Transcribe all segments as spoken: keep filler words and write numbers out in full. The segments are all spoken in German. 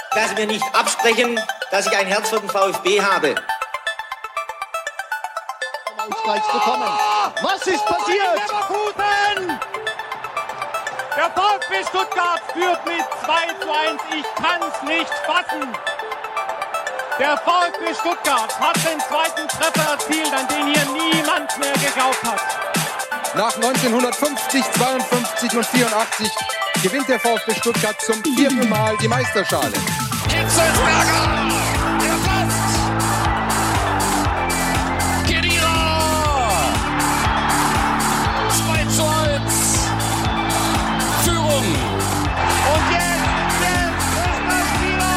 dass Sie mir nicht absprechen, dass ich ein Herz für den VfB habe. Ausgleich bekommen. Was ist passiert? Leverkusen! Der VfB Stuttgart führt mit zwei zu eins. Ich kann's nicht fassen. Der VfB Stuttgart hat den zweiten Treffer erzielt, an den hier niemand mehr geglaubt hat. Nach neunzehnhundertfünfzig, zweiundfünfzig und vierundachtzig gewinnt der VfB Stuttgart zum vierten Mal die Meisterschale. Hitzelsberger! Der passt! Khedira! zwei zu eins! Führung! Und jetzt, jetzt ist das wieder!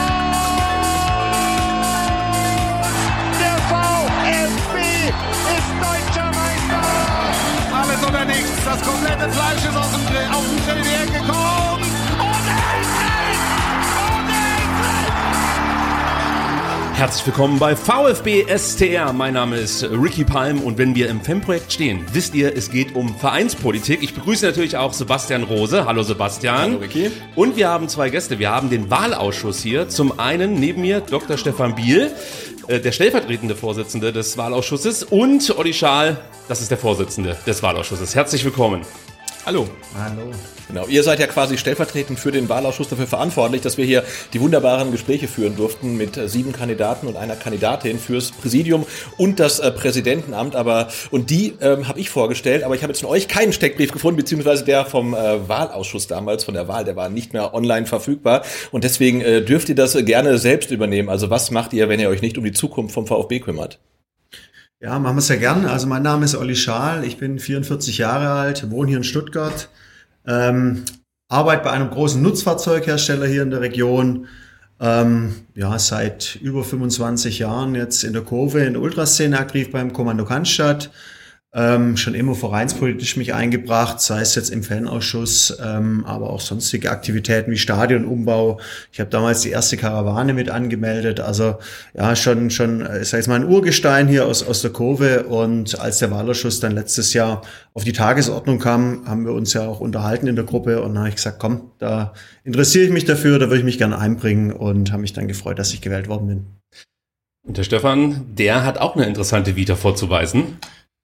Der VfB ist deutscher Meister! Alles oder nichts, das komplette Fleisch ist aus dem Grill, auf den Grill hergekommen! Und endlich! Und endlich! Herzlich willkommen bei VfB S T R. Mein Name ist Ricky Palm und wenn wir im Fanprojekt stehen, wisst ihr, es geht um Vereinspolitik. Ich begrüße natürlich auch Sebastian Rose. Hallo Sebastian. Hallo Ricky. Und wir haben zwei Gäste. Wir haben den Wahlausschuss hier. Zum einen neben mir Doktor Stefan Biel, äh, der stellvertretende Vorsitzende des Wahlausschusses, und Olli Schaal, das ist der Vorsitzende des Wahlausschusses. Herzlich willkommen. Hallo. Hallo. Genau, ihr seid ja quasi stellvertretend für den Wahlausschuss dafür verantwortlich, dass wir hier die wunderbaren Gespräche führen durften mit sieben Kandidaten und einer Kandidatin fürs Präsidium und das äh, Präsidentenamt. Aber und die ähm, habe ich vorgestellt, aber ich habe jetzt von euch keinen Steckbrief gefunden, beziehungsweise der vom äh, Wahlausschuss damals, von der Wahl, der war nicht mehr online verfügbar. Und deswegen äh, dürft ihr das äh, gerne selbst übernehmen. Also was macht ihr, wenn ihr euch nicht um die Zukunft vom VfB kümmert? Ja, machen wir es ja gern. Also mein Name ist Olli Schaal, ich bin vierundvierzig Jahre alt, wohne hier in Stuttgart, ähm, arbeite bei einem großen Nutzfahrzeughersteller hier in der Region, ähm, ja, seit über fünfundzwanzig Jahren jetzt in der Kurve, in der Ultraszene aktiv beim Kommando Cannstatt. Ähm, schon immer vereinspolitisch mich eingebracht, sei es jetzt im Fanausschuss, ähm, aber auch sonstige Aktivitäten wie Stadionumbau. Ich habe damals die erste Karawane mit angemeldet, also ja, schon, schon, ich sag jetzt mal, ein Urgestein hier aus, aus der Kurve. Und als der Wahlausschuss dann letztes Jahr auf die Tagesordnung kam, haben wir uns ja auch unterhalten in der Gruppe und dann habe ich gesagt, komm, da interessiere ich mich dafür, da würde ich mich gerne einbringen und habe mich dann gefreut, dass ich gewählt worden bin. Und der Stefan, der hat auch eine interessante Vita vorzuweisen.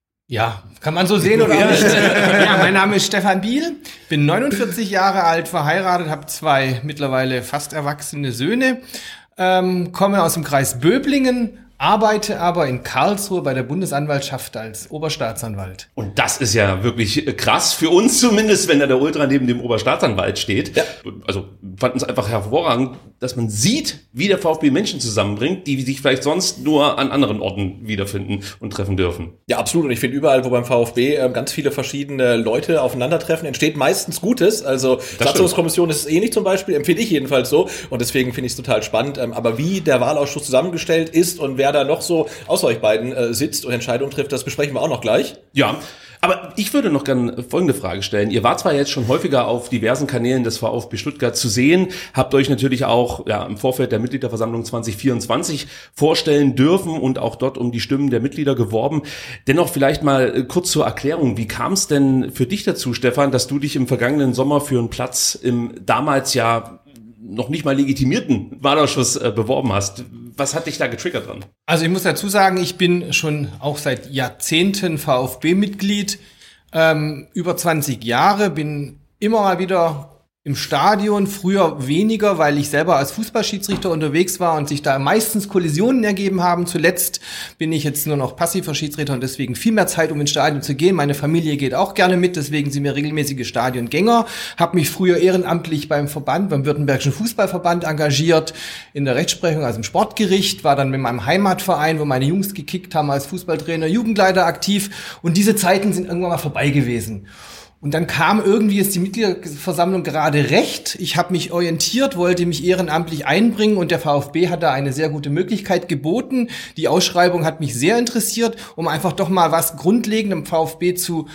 Ja, kann man so sehen oder auch nicht. Ja, mein Name ist Stefan Biel, bin neunundvierzig Jahre alt, verheiratet, habe zwei mittlerweile fast erwachsene Söhne, ähm, komme aus dem Kreis Böblingen, arbeite aber in Karlsruhe bei der Bundesanwaltschaft als Oberstaatsanwalt. Und das ist ja wirklich krass, für uns zumindest, wenn da der Ultra neben dem Oberstaatsanwalt steht. Ja. Also fanden es einfach hervorragend, dass man sieht, wie der VfB Menschen zusammenbringt, die sich vielleicht sonst nur an anderen Orten wiederfinden und treffen dürfen. Ja, absolut. Und ich finde, überall, wo beim VfB äh, ganz viele verschiedene Leute aufeinandertreffen, entsteht meistens Gutes. Also Satzungskommission ist es eh nicht zum Beispiel, empfehle ich jedenfalls so. Und deswegen finde ich es total spannend. Ähm, aber wie der Wahlausschuss zusammengestellt ist und wer da noch so außer euch beiden äh, sitzt und Entscheidungen trifft, das besprechen wir auch noch gleich. Ja, aber ich würde noch gerne folgende Frage stellen. Ihr wart zwar jetzt schon häufiger auf diversen Kanälen des VfB Stuttgart zu sehen, habt euch natürlich auch ja, im Vorfeld der Mitgliederversammlung zwanzig vierundzwanzig vorstellen dürfen und auch dort um die Stimmen der Mitglieder geworben. Dennoch vielleicht mal kurz zur Erklärung. Wie kam es denn für dich dazu, Stefan, dass du dich im vergangenen Sommer für einen Platz im damals ja noch nicht mal legitimierten Wahlausschuss äh, beworben hast? Was hat dich da getriggert dran? Also ich muss dazu sagen, ich bin schon auch seit Jahrzehnten VfB-Mitglied, ähm, über zwanzig Jahre, bin immer mal wieder im Stadion, früher weniger, weil ich selber als Fußballschiedsrichter unterwegs war und sich da meistens Kollisionen ergeben haben. Zuletzt bin ich jetzt nur noch passiver Schiedsrichter und deswegen viel mehr Zeit, um ins Stadion zu gehen. Meine Familie geht auch gerne mit, deswegen sind wir regelmäßige Stadiongänger. Habe mich früher ehrenamtlich beim Verband, beim Württembergischen Fußballverband engagiert, in der Rechtsprechung, also im Sportgericht, war dann mit meinem Heimatverein, wo meine Jungs gekickt haben, als Fußballtrainer, Jugendleiter aktiv und diese Zeiten sind irgendwann mal vorbei gewesen. Und dann kam irgendwie jetzt die Mitgliederversammlung gerade recht. Ich habe mich orientiert, wollte mich ehrenamtlich einbringen und der VfB hat da eine sehr gute Möglichkeit geboten. Die Ausschreibung hat mich sehr interessiert, um einfach doch mal was grundlegend im VfB zu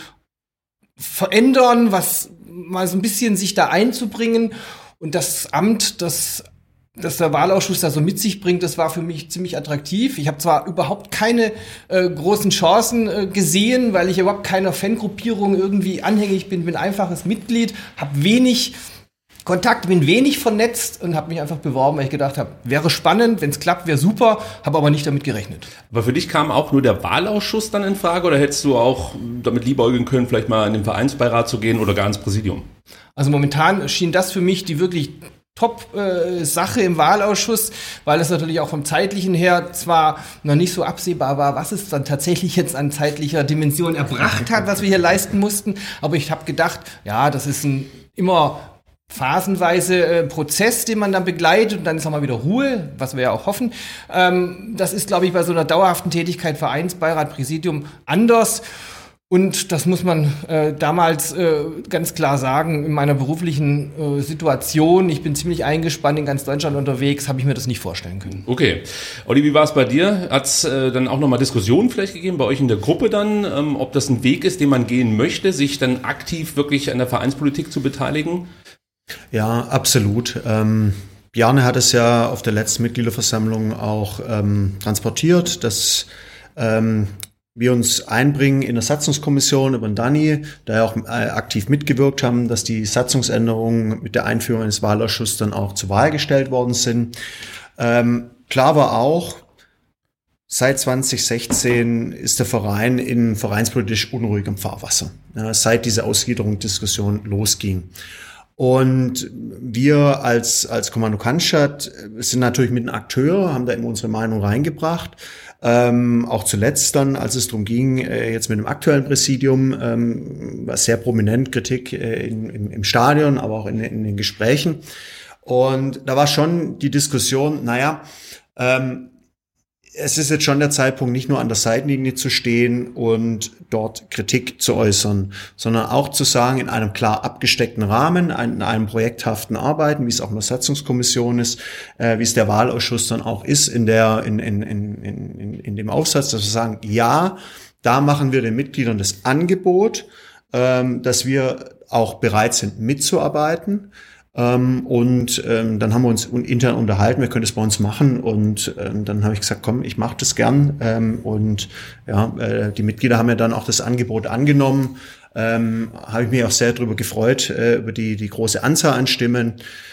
verändern, was mal so ein bisschen sich da einzubringen. Und das Amt, das dass der Wahlausschuss da so mit sich bringt, das war für mich ziemlich attraktiv. Ich habe zwar überhaupt keine äh, großen Chancen äh, gesehen, weil ich überhaupt keiner Fangruppierung irgendwie anhängig bin, bin einfaches Mitglied, habe wenig Kontakte, bin wenig vernetzt und habe mich einfach beworben, weil ich gedacht habe, wäre spannend, wenn es klappt, wäre super, habe aber nicht damit gerechnet. Aber für dich kam auch nur der Wahlausschuss dann in Frage oder hättest du auch damit liebäugeln können, vielleicht mal in den Vereinsbeirat zu gehen oder gar ins Präsidium? Also momentan schien das für mich die wirklich Top-Sache äh, im Wahlausschuss, weil es natürlich auch vom Zeitlichen her zwar noch nicht so absehbar war, was es dann tatsächlich jetzt an zeitlicher Dimension erbracht hat, was wir hier leisten mussten, aber ich habe gedacht, ja, das ist ein immer phasenweise äh, Prozess, den man dann begleitet und dann ist auch mal wieder Ruhe, was wir ja auch hoffen. Ähm, das ist, glaube ich, bei so einer dauerhaften Tätigkeit, Vereinsbeirat, Präsidium anders. Und das muss man äh, damals äh, ganz klar sagen, in meiner beruflichen äh, Situation, ich bin ziemlich eingespannt in ganz Deutschland unterwegs, habe ich mir das nicht vorstellen können. Okay. Olli, wie war es bei dir? Hat es äh, dann auch nochmal Diskussionen vielleicht gegeben bei euch in der Gruppe dann, ähm, ob das ein Weg ist, den man gehen möchte, sich dann aktiv wirklich an der Vereinspolitik zu beteiligen? Ja, absolut. Ähm, Bjarne hat es ja auf der letzten Mitgliederversammlung auch ähm, transportiert, dass ähm, wir uns einbringen in der Satzungskommission über den Dani, da ja auch äh, aktiv mitgewirkt haben, dass die Satzungsänderungen mit der Einführung eines Wahlausschusses dann auch zur Wahl gestellt worden sind. Ähm, klar war auch, seit zwanzig sechzehn ist der Verein in vereinspolitisch unruhigem Fahrwasser, ja, seit diese Ausgliederungsdiskussion losging. Und wir als, als Kommando Cannstatt sind natürlich mit einem Akteur, haben da immer unsere Meinung reingebracht. Ähm, auch zuletzt dann, als es darum ging, äh, jetzt mit dem aktuellen Präsidium, ähm, war sehr prominent Kritik äh, in, im, im Stadion, aber auch in, in den Gesprächen. Und da war schon die Diskussion, naja, ähm, es ist jetzt schon der Zeitpunkt, nicht nur an der Seitenlinie zu stehen und dort Kritik zu äußern, sondern auch zu sagen, in einem klar abgesteckten Rahmen, in einem projekthaften Arbeiten, wie es auch in der Satzungskommission ist, äh, wie es der Wahlausschuss dann auch ist, in der, in, in, in, in, in dem Aufsatz, dass wir sagen, ja, da machen wir den Mitgliedern das Angebot, ähm, dass wir auch bereit sind, mitzuarbeiten. Ähm, und ähm, dann haben wir uns intern unterhalten, wir können das bei uns machen und ähm, dann habe ich gesagt, komm, ich mache das gern ähm, und ja, äh, die Mitglieder haben ja dann auch das Angebot angenommen, ähm, habe ich mich auch sehr darüber gefreut, äh, über die die große Anzahl an Stimmen.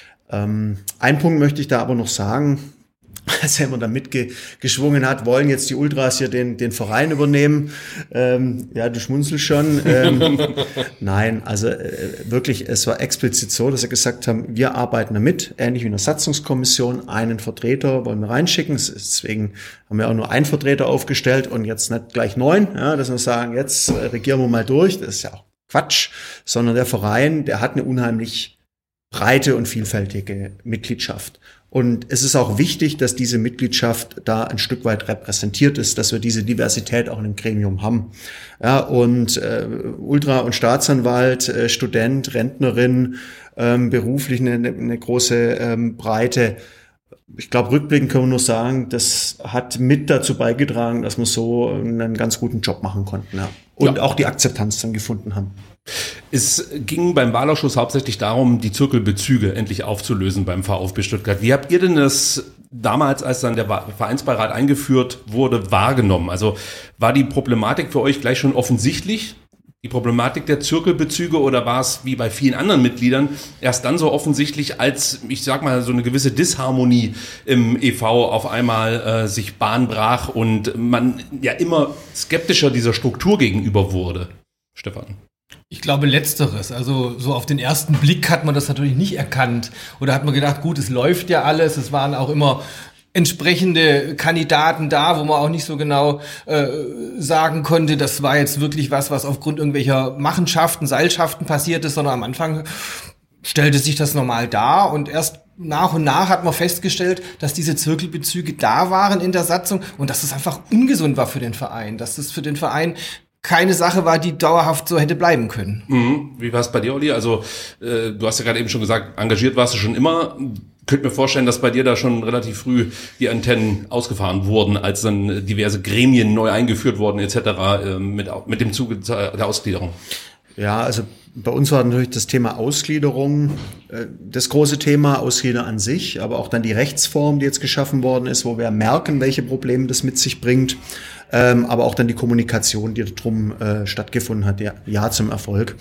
Ähm, ein Punkt möchte ich da aber noch sagen, als er immer da mitgeschwungen hat, wollen jetzt die Ultras hier den den Verein übernehmen. Ähm, ja, du schmunzelst schon. Ähm, nein, also äh, wirklich, es war explizit so, dass wir gesagt haben, wir arbeiten damit, ähnlich wie in der Satzungskommission, einen Vertreter wollen wir reinschicken. Deswegen haben wir auch nur einen Vertreter aufgestellt und jetzt nicht gleich neun, ja, dass wir sagen, jetzt äh, regieren wir mal durch. Das ist ja auch Quatsch, sondern der Verein, der hat eine unheimlich breite und vielfältige Mitgliedschaft. Und es ist auch wichtig, dass diese Mitgliedschaft da ein Stück weit repräsentiert ist, dass wir diese Diversität auch in dem Gremium haben. Ja, und äh, Ultra- und Staatsanwalt, äh, Student, Rentnerin, ähm, beruflich eine, eine große ähm, Breite. Ich glaube, rückblickend können wir nur sagen, das hat mit dazu beigetragen, dass wir so einen ganz guten Job machen konnten. Ja. Und ja, auch die Akzeptanz dann gefunden haben. Es ging beim Wahlausschuss hauptsächlich darum, die Zirkelbezüge endlich aufzulösen beim VfB Stuttgart. Wie habt ihr denn das damals, als dann der Vereinsbeirat eingeführt wurde, wahrgenommen? Also war die Problematik für euch gleich schon offensichtlich, die Problematik der Zirkelbezüge, oder war es wie bei vielen anderen Mitgliedern erst dann so offensichtlich, als, ich sag mal, so eine gewisse Disharmonie im E V auf einmal äh, sich Bahn brach und man ja immer skeptischer dieser Struktur gegenüber wurde? Stefan? Ich glaube letzteres, also so auf den ersten Blick hat man das natürlich nicht erkannt oder hat man gedacht, gut, es läuft ja alles, es waren auch immer entsprechende Kandidaten da, wo man auch nicht so genau äh, sagen konnte, das war jetzt wirklich was, was aufgrund irgendwelcher Machenschaften, Seilschaften passiert ist, sondern am Anfang stellte sich das normal dar und erst nach und nach hat man festgestellt, dass diese Zirkelbezüge da waren in der Satzung und dass es einfach ungesund war für den Verein, dass es für den Verein keine Sache war, die dauerhaft so hätte bleiben können. Mhm. Wie war es bei dir, Olli? Also äh, du hast ja gerade eben schon gesagt, engagiert warst du schon immer. Könnte mir vorstellen, dass bei dir da schon relativ früh die Antennen ausgefahren wurden, als dann diverse Gremien neu eingeführt wurden et cetera äh, mit, mit dem Zuge der Ausgliederung. Ja, also bei uns war natürlich das Thema Ausgliederung äh, das große Thema, Ausgliederung an sich, aber auch dann die Rechtsform, die jetzt geschaffen worden ist, wo wir merken, welche Probleme das mit sich bringt. ähm, aber auch dann die Kommunikation, die darum äh, stattgefunden hat, ja, ja zum Erfolg.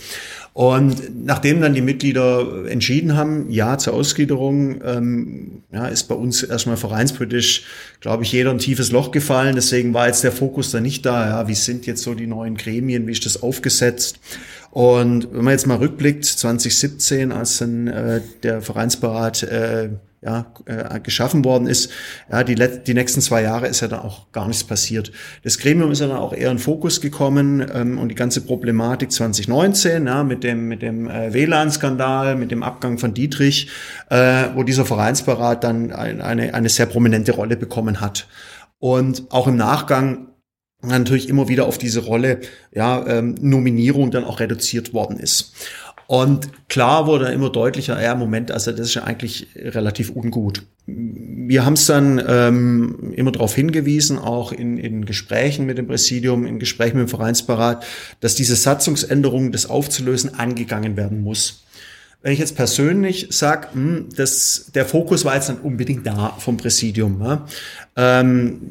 Und nachdem dann die Mitglieder entschieden haben, ja zur Ausgliederung, ähm, ja, ist bei uns erstmal vereinspolitisch, glaube ich, jeder ein tiefes Loch gefallen. Deswegen war jetzt der Fokus da nicht da, ja, wie sind jetzt so die neuen Gremien, wie ist das aufgesetzt? Und wenn man jetzt mal rückblickt, zwanzig siebzehn, als dann äh, der Vereinsberat äh, ja, äh, geschaffen worden ist, ja, die, let- die nächsten zwei Jahre ist ja dann auch gar nichts passiert. Das Gremium ist ja dann auch eher in Fokus gekommen ähm, und die ganze Problematik zwanzig neunzehn, ja, mit dem mit dem äh, W L A N-Skandal, mit dem Abgang von Dietrich, äh, wo dieser Vereinsberat dann ein, eine eine sehr prominente Rolle bekommen hat. Und auch im Nachgang natürlich immer wieder auf diese Rolle, ja, ähm, Nominierung dann auch reduziert worden ist. Und klar wurde immer deutlicher, ja, Moment, also das ist ja eigentlich relativ ungut. Wir haben es dann ähm, immer darauf hingewiesen, auch in, in Gesprächen mit dem Präsidium, in Gesprächen mit dem Vereinsberat, dass diese Satzungsänderung, das aufzulösen, angegangen werden muss. Wenn ich jetzt persönlich sage, das, der Fokus war jetzt nicht unbedingt da vom Präsidium, ja, ähm,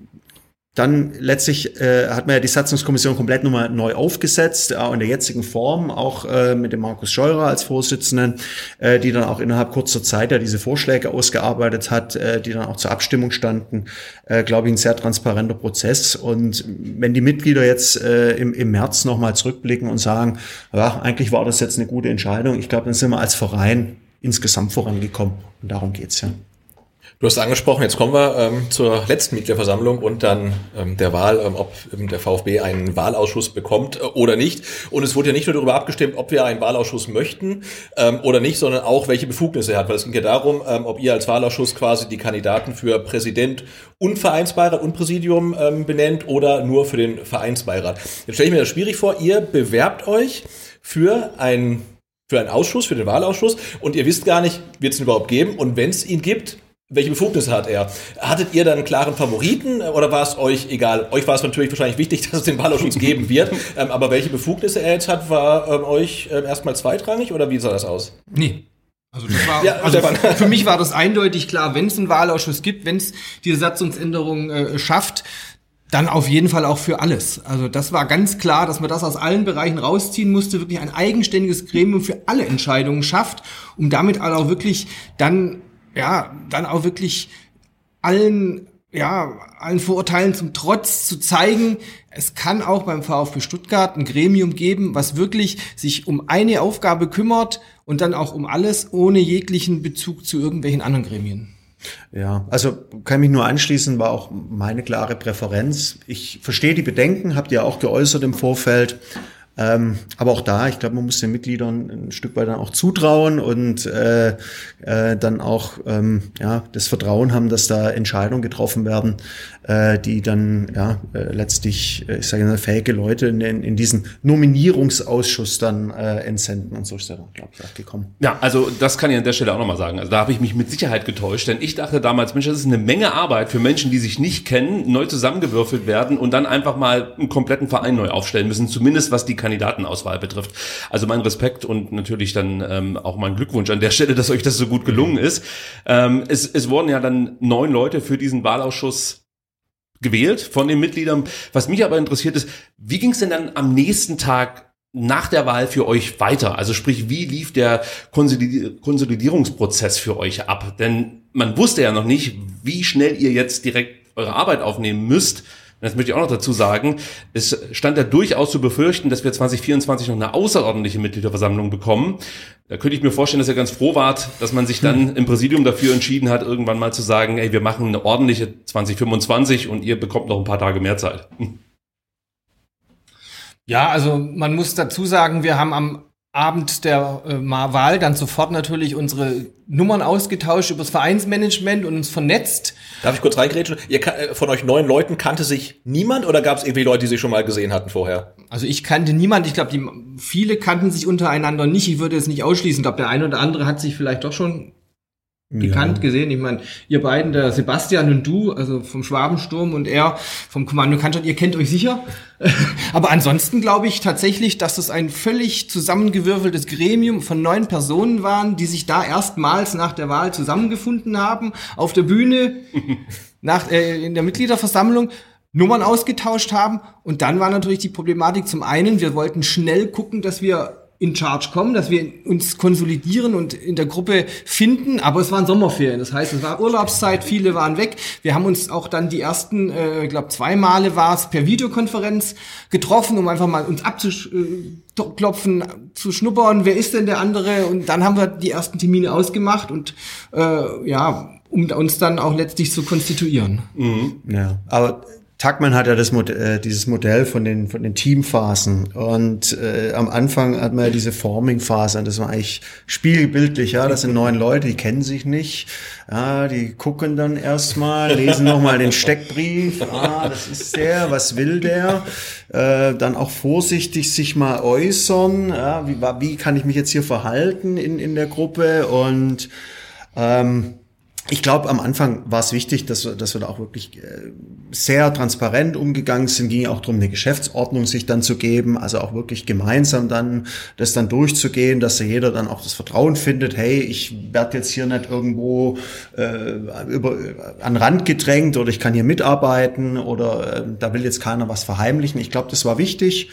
dann letztlich äh, hat man ja die Satzungskommission komplett nochmal neu aufgesetzt, auch in der jetzigen Form, auch äh, mit dem Markus Scheurer als Vorsitzenden, äh, die dann auch innerhalb kurzer Zeit ja diese Vorschläge ausgearbeitet hat, äh, die dann auch zur Abstimmung standen. Äh, glaube ich, ein sehr transparenter Prozess. Und wenn die Mitglieder jetzt äh, im, im März nochmal zurückblicken und sagen, ja, eigentlich war das jetzt eine gute Entscheidung, ich glaube, dann sind wir als Verein insgesamt vorangekommen. Und darum geht's ja. Du hast angesprochen, jetzt kommen wir ähm, zur letzten Mitgliederversammlung und dann ähm, der Wahl, ähm, ob ähm, der VfB einen Wahlausschuss bekommt äh, oder nicht. Und es wurde ja nicht nur darüber abgestimmt, ob wir einen Wahlausschuss möchten ähm, oder nicht, sondern auch, welche Befugnisse er hat. Weil es ging ja darum, ähm, ob ihr als Wahlausschuss quasi die Kandidaten für Präsident und Vereinsbeirat und Präsidium ähm, benennt oder nur für den Vereinsbeirat. Jetzt stelle ich mir das schwierig vor, ihr bewerbt euch für ein für einen Ausschuss, für den Wahlausschuss und ihr wisst gar nicht, wird es ihn überhaupt geben und wenn es ihn gibt, welche Befugnisse hat er? Hattet ihr dann einen klaren Favoriten oder war es euch egal? Euch war es natürlich wahrscheinlich wichtig, dass es den Wahlausschuss geben wird, ähm, aber welche Befugnisse er jetzt hat, war ähm, euch ähm, erstmal zweitrangig oder wie sah das aus? Nee. Also, das war, ja, also für mich war das eindeutig klar, wenn es einen Wahlausschuss gibt, wenn es diese Satzungsänderung äh, schafft, dann auf jeden Fall auch für alles. Also das war ganz klar, dass man das aus allen Bereichen rausziehen musste, wirklich ein eigenständiges Gremium für alle Entscheidungen schafft, um damit auch wirklich dann ja, dann auch wirklich allen, ja, allen Vorurteilen zum Trotz zu zeigen, es kann auch beim VfB Stuttgart ein Gremium geben, was wirklich sich um eine Aufgabe kümmert und dann auch um alles, ohne jeglichen Bezug zu irgendwelchen anderen Gremien. Ja, also kann mich nur anschließen, war auch meine klare Präferenz. Ich verstehe die Bedenken, habt ihr auch geäußert im Vorfeld. Ähm, aber auch da, ich glaube, man muss den Mitgliedern ein Stück weit dann auch zutrauen und äh, äh, dann auch ähm, ja das Vertrauen haben, dass da Entscheidungen getroffen werden, äh, die dann ja äh, letztlich, äh, ich sage mal, fähige Leute in, in diesen Nominierungsausschuss dann äh, entsenden und so ist er dann, glaube ich, auch gekommen. Ja, also das kann ich an der Stelle auch nochmal sagen. Also da habe ich mich mit Sicherheit getäuscht, denn ich dachte damals, Mensch, das ist eine Menge Arbeit für Menschen, die sich nicht kennen, neu zusammengewürfelt werden und dann einfach mal einen kompletten Verein neu aufstellen müssen, zumindest was die Kandidatenauswahl betrifft. Also mein Respekt und natürlich dann ähm, auch mein Glückwunsch an der Stelle, dass euch das so gut gelungen ist. Ähm, es, es wurden ja dann neun Leute für diesen Wahlausschuss gewählt von den Mitgliedern. Was mich aber interessiert ist, wie ging es denn dann am nächsten Tag nach der Wahl für euch weiter? Also sprich, wie lief der Konsolid- Konsolidierungsprozess für euch ab? Denn man wusste ja noch nicht, wie schnell ihr jetzt direkt eure Arbeit aufnehmen müsst. Das möchte ich auch noch dazu sagen. Es stand ja durchaus zu befürchten, dass wir zwanzig vierundzwanzig noch eine außerordentliche Mitgliederversammlung bekommen. Da könnte ich mir vorstellen, dass ihr ganz froh wart, dass man sich dann im Präsidium dafür entschieden hat, irgendwann mal zu sagen, ey, wir machen eine ordentliche zwanzig fünfundzwanzig und ihr bekommt noch ein paar Tage mehr Zeit. Ja, also man muss dazu sagen, wir haben am Abend der äh, Wahl dann sofort natürlich unsere Nummern ausgetauscht über das Vereinsmanagement und uns vernetzt. Darf ich kurz reingrätschen? Ihr, von euch neun Leuten kannte sich niemand oder gab es irgendwie Leute, die sich schon mal gesehen hatten vorher? Also ich kannte niemand. Ich glaube, die viele kannten sich untereinander nicht. Ich würde es nicht ausschließen. Ich glaube, der eine oder andere hat sich vielleicht doch schon bekannt ja. gesehen. Ich meine, ihr beiden, der Sebastian und du, also vom Schwabensturm und er vom Kommando Cannstatt, ihr kennt euch sicher. Aber ansonsten glaube ich tatsächlich, dass es ein völlig zusammengewürfeltes Gremium von neun Personen waren, die sich da erstmals nach der Wahl zusammengefunden haben, auf der Bühne, nach, äh, in der Mitgliederversammlung. Nummern ausgetauscht haben. Und dann war natürlich die Problematik zum einen, wir wollten schnell gucken, dass wir in Charge kommen, dass wir uns konsolidieren und in der Gruppe finden, aber es waren Sommerferien, das heißt, es war Urlaubszeit, viele waren weg. Wir haben uns auch dann die ersten, äh, ich glaube zwei Male war es per Videokonferenz getroffen, um einfach mal uns abzuklopfen, zu schnuppern, wer ist denn der andere, und dann haben wir die ersten Termine ausgemacht und äh, ja, um uns dann auch letztlich zu konstituieren. Mhm. Ja, aber Tuckman hat ja das Mod- äh, dieses Modell von den von den Teamphasen, und äh, am Anfang hat man ja diese Forming-Phase, und das war eigentlich spiegelbildlich, ja, das sind neun Leute, die kennen sich nicht, ja, die gucken dann erstmal, lesen nochmal den Steckbrief, ah, das ist der, was will der, äh, dann auch vorsichtig sich mal äußern, ja, wie, wie kann ich mich jetzt hier verhalten in in der Gruppe, und ähm, ich glaube, am Anfang war es wichtig, dass wir, dass wir da auch wirklich äh, sehr transparent umgegangen sind. Ging auch darum, eine Geschäftsordnung sich dann zu geben, also auch wirklich gemeinsam dann das dann durchzugehen, dass da jeder dann auch das Vertrauen findet, hey, ich werde jetzt hier nicht irgendwo äh, über an den Rand gedrängt oder ich kann hier mitarbeiten oder äh, da will jetzt keiner was verheimlichen. Ich glaube, das war wichtig.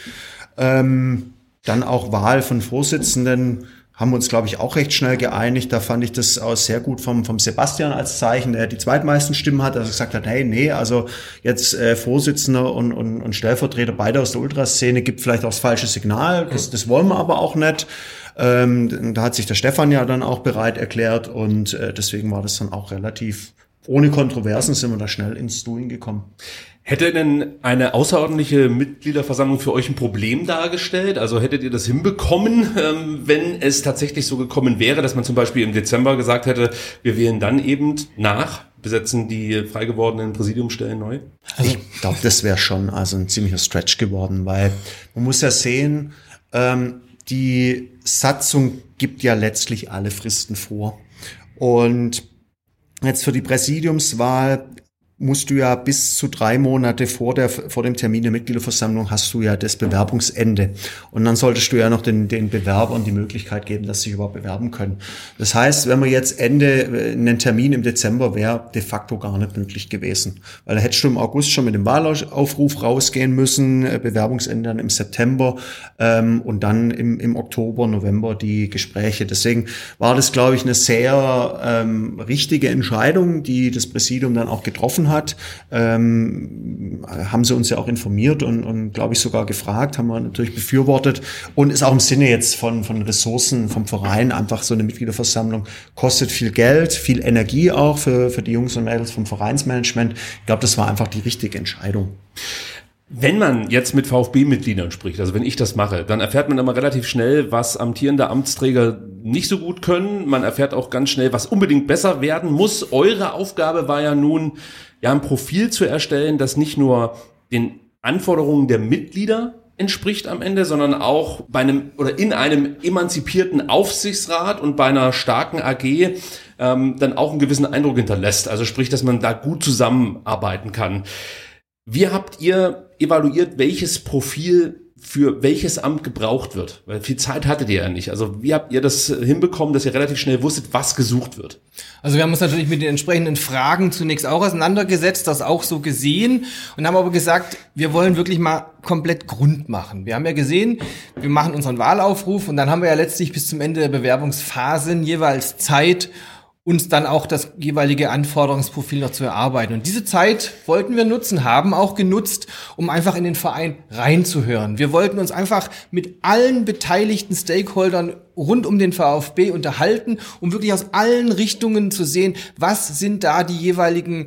Ähm, dann auch Wahl von Vorsitzenden. Haben wir uns, glaube ich, auch recht schnell geeinigt. Da fand ich das auch sehr gut vom, vom Sebastian als Zeichen, der die zweitmeisten Stimmen hat, dass er gesagt hat, hey, nee, also jetzt äh, Vorsitzender und, und, und Stellvertreter, beide aus der Ultraszene, gibt vielleicht auch das falsche Signal. Das, das wollen wir aber auch nicht. Ähm, da hat sich der Stefan ja dann auch bereit erklärt, und äh, deswegen war das dann auch relativ ohne Kontroversen, sind wir da schnell ins Doing gekommen. Hätte denn eine außerordentliche Mitgliederversammlung für euch ein Problem dargestellt? Also hättet ihr das hinbekommen, ähm, wenn es tatsächlich so gekommen wäre, dass man zum Beispiel im Dezember gesagt hätte, wir wählen dann eben nach, besetzen die frei gewordenen Präsidiumsstellen neu? Also ich glaube, das wäre schon also ein ziemlicher Stretch geworden, weil man muss ja sehen, ähm, die Satzung gibt ja letztlich alle Fristen vor. Und jetzt für die Präsidiumswahl musst du ja bis zu drei Monate vor der vor dem Termin der Mitgliederversammlung hast du ja das Bewerbungsende. Und dann solltest du ja noch den den Bewerbern die Möglichkeit geben, dass sie sich überhaupt bewerben können. Das heißt, wenn wir jetzt Ende einen Termin im Dezember wäre de facto gar nicht möglich gewesen. Weil da hättest du im August schon mit dem Wahlaufruf rausgehen müssen, Bewerbungsende dann im September ähm, und dann im im Oktober, November die Gespräche. Deswegen war das, glaube ich, eine sehr ähm, richtige Entscheidung, die das Präsidium dann auch getroffen hat. hat, ähm, haben sie uns ja auch informiert und, und glaube ich sogar gefragt, haben wir natürlich befürwortet, und ist auch im Sinne jetzt von von Ressourcen vom Verein. Einfach so eine Mitgliederversammlung kostet viel Geld, viel Energie auch für für die Jungs und Mädels vom Vereinsmanagement. Ich glaube, das war einfach die richtige Entscheidung. Wenn man jetzt mit VfB-Mitgliedern spricht, also wenn ich das mache, dann erfährt man immer relativ schnell, was amtierende Amtsträger nicht so gut können. Man erfährt auch ganz schnell, was unbedingt besser werden muss. Eure Aufgabe war ja nun, ja, ein Profil zu erstellen, das nicht nur den Anforderungen der Mitglieder entspricht am Ende, sondern auch bei einem oder in einem emanzipierten Aufsichtsrat und bei einer starken A G ähm, dann auch einen gewissen Eindruck hinterlässt. Also sprich, dass man da gut zusammenarbeiten kann. Wie habt ihr evaluiert, welches Profil für welches Amt gebraucht wird? Weil viel Zeit hattet ihr ja nicht. Also wie habt ihr das hinbekommen, dass ihr relativ schnell wusstet, was gesucht wird? Also wir haben uns natürlich mit den entsprechenden Fragen zunächst auch auseinandergesetzt, das auch so gesehen, und haben aber gesagt, wir wollen wirklich mal komplett Grund machen. Wir haben ja gesehen, wir machen unseren Wahlaufruf, und dann haben wir ja letztlich bis zum Ende der Bewerbungsphasen jeweils Zeit, uns dann auch das jeweilige Anforderungsprofil noch zu erarbeiten. Und diese Zeit wollten wir nutzen, haben auch genutzt, um einfach in den Verein reinzuhören. Wir wollten uns einfach mit allen beteiligten Stakeholdern rund um den VfB unterhalten, um wirklich aus allen Richtungen zu sehen, was sind da die jeweiligen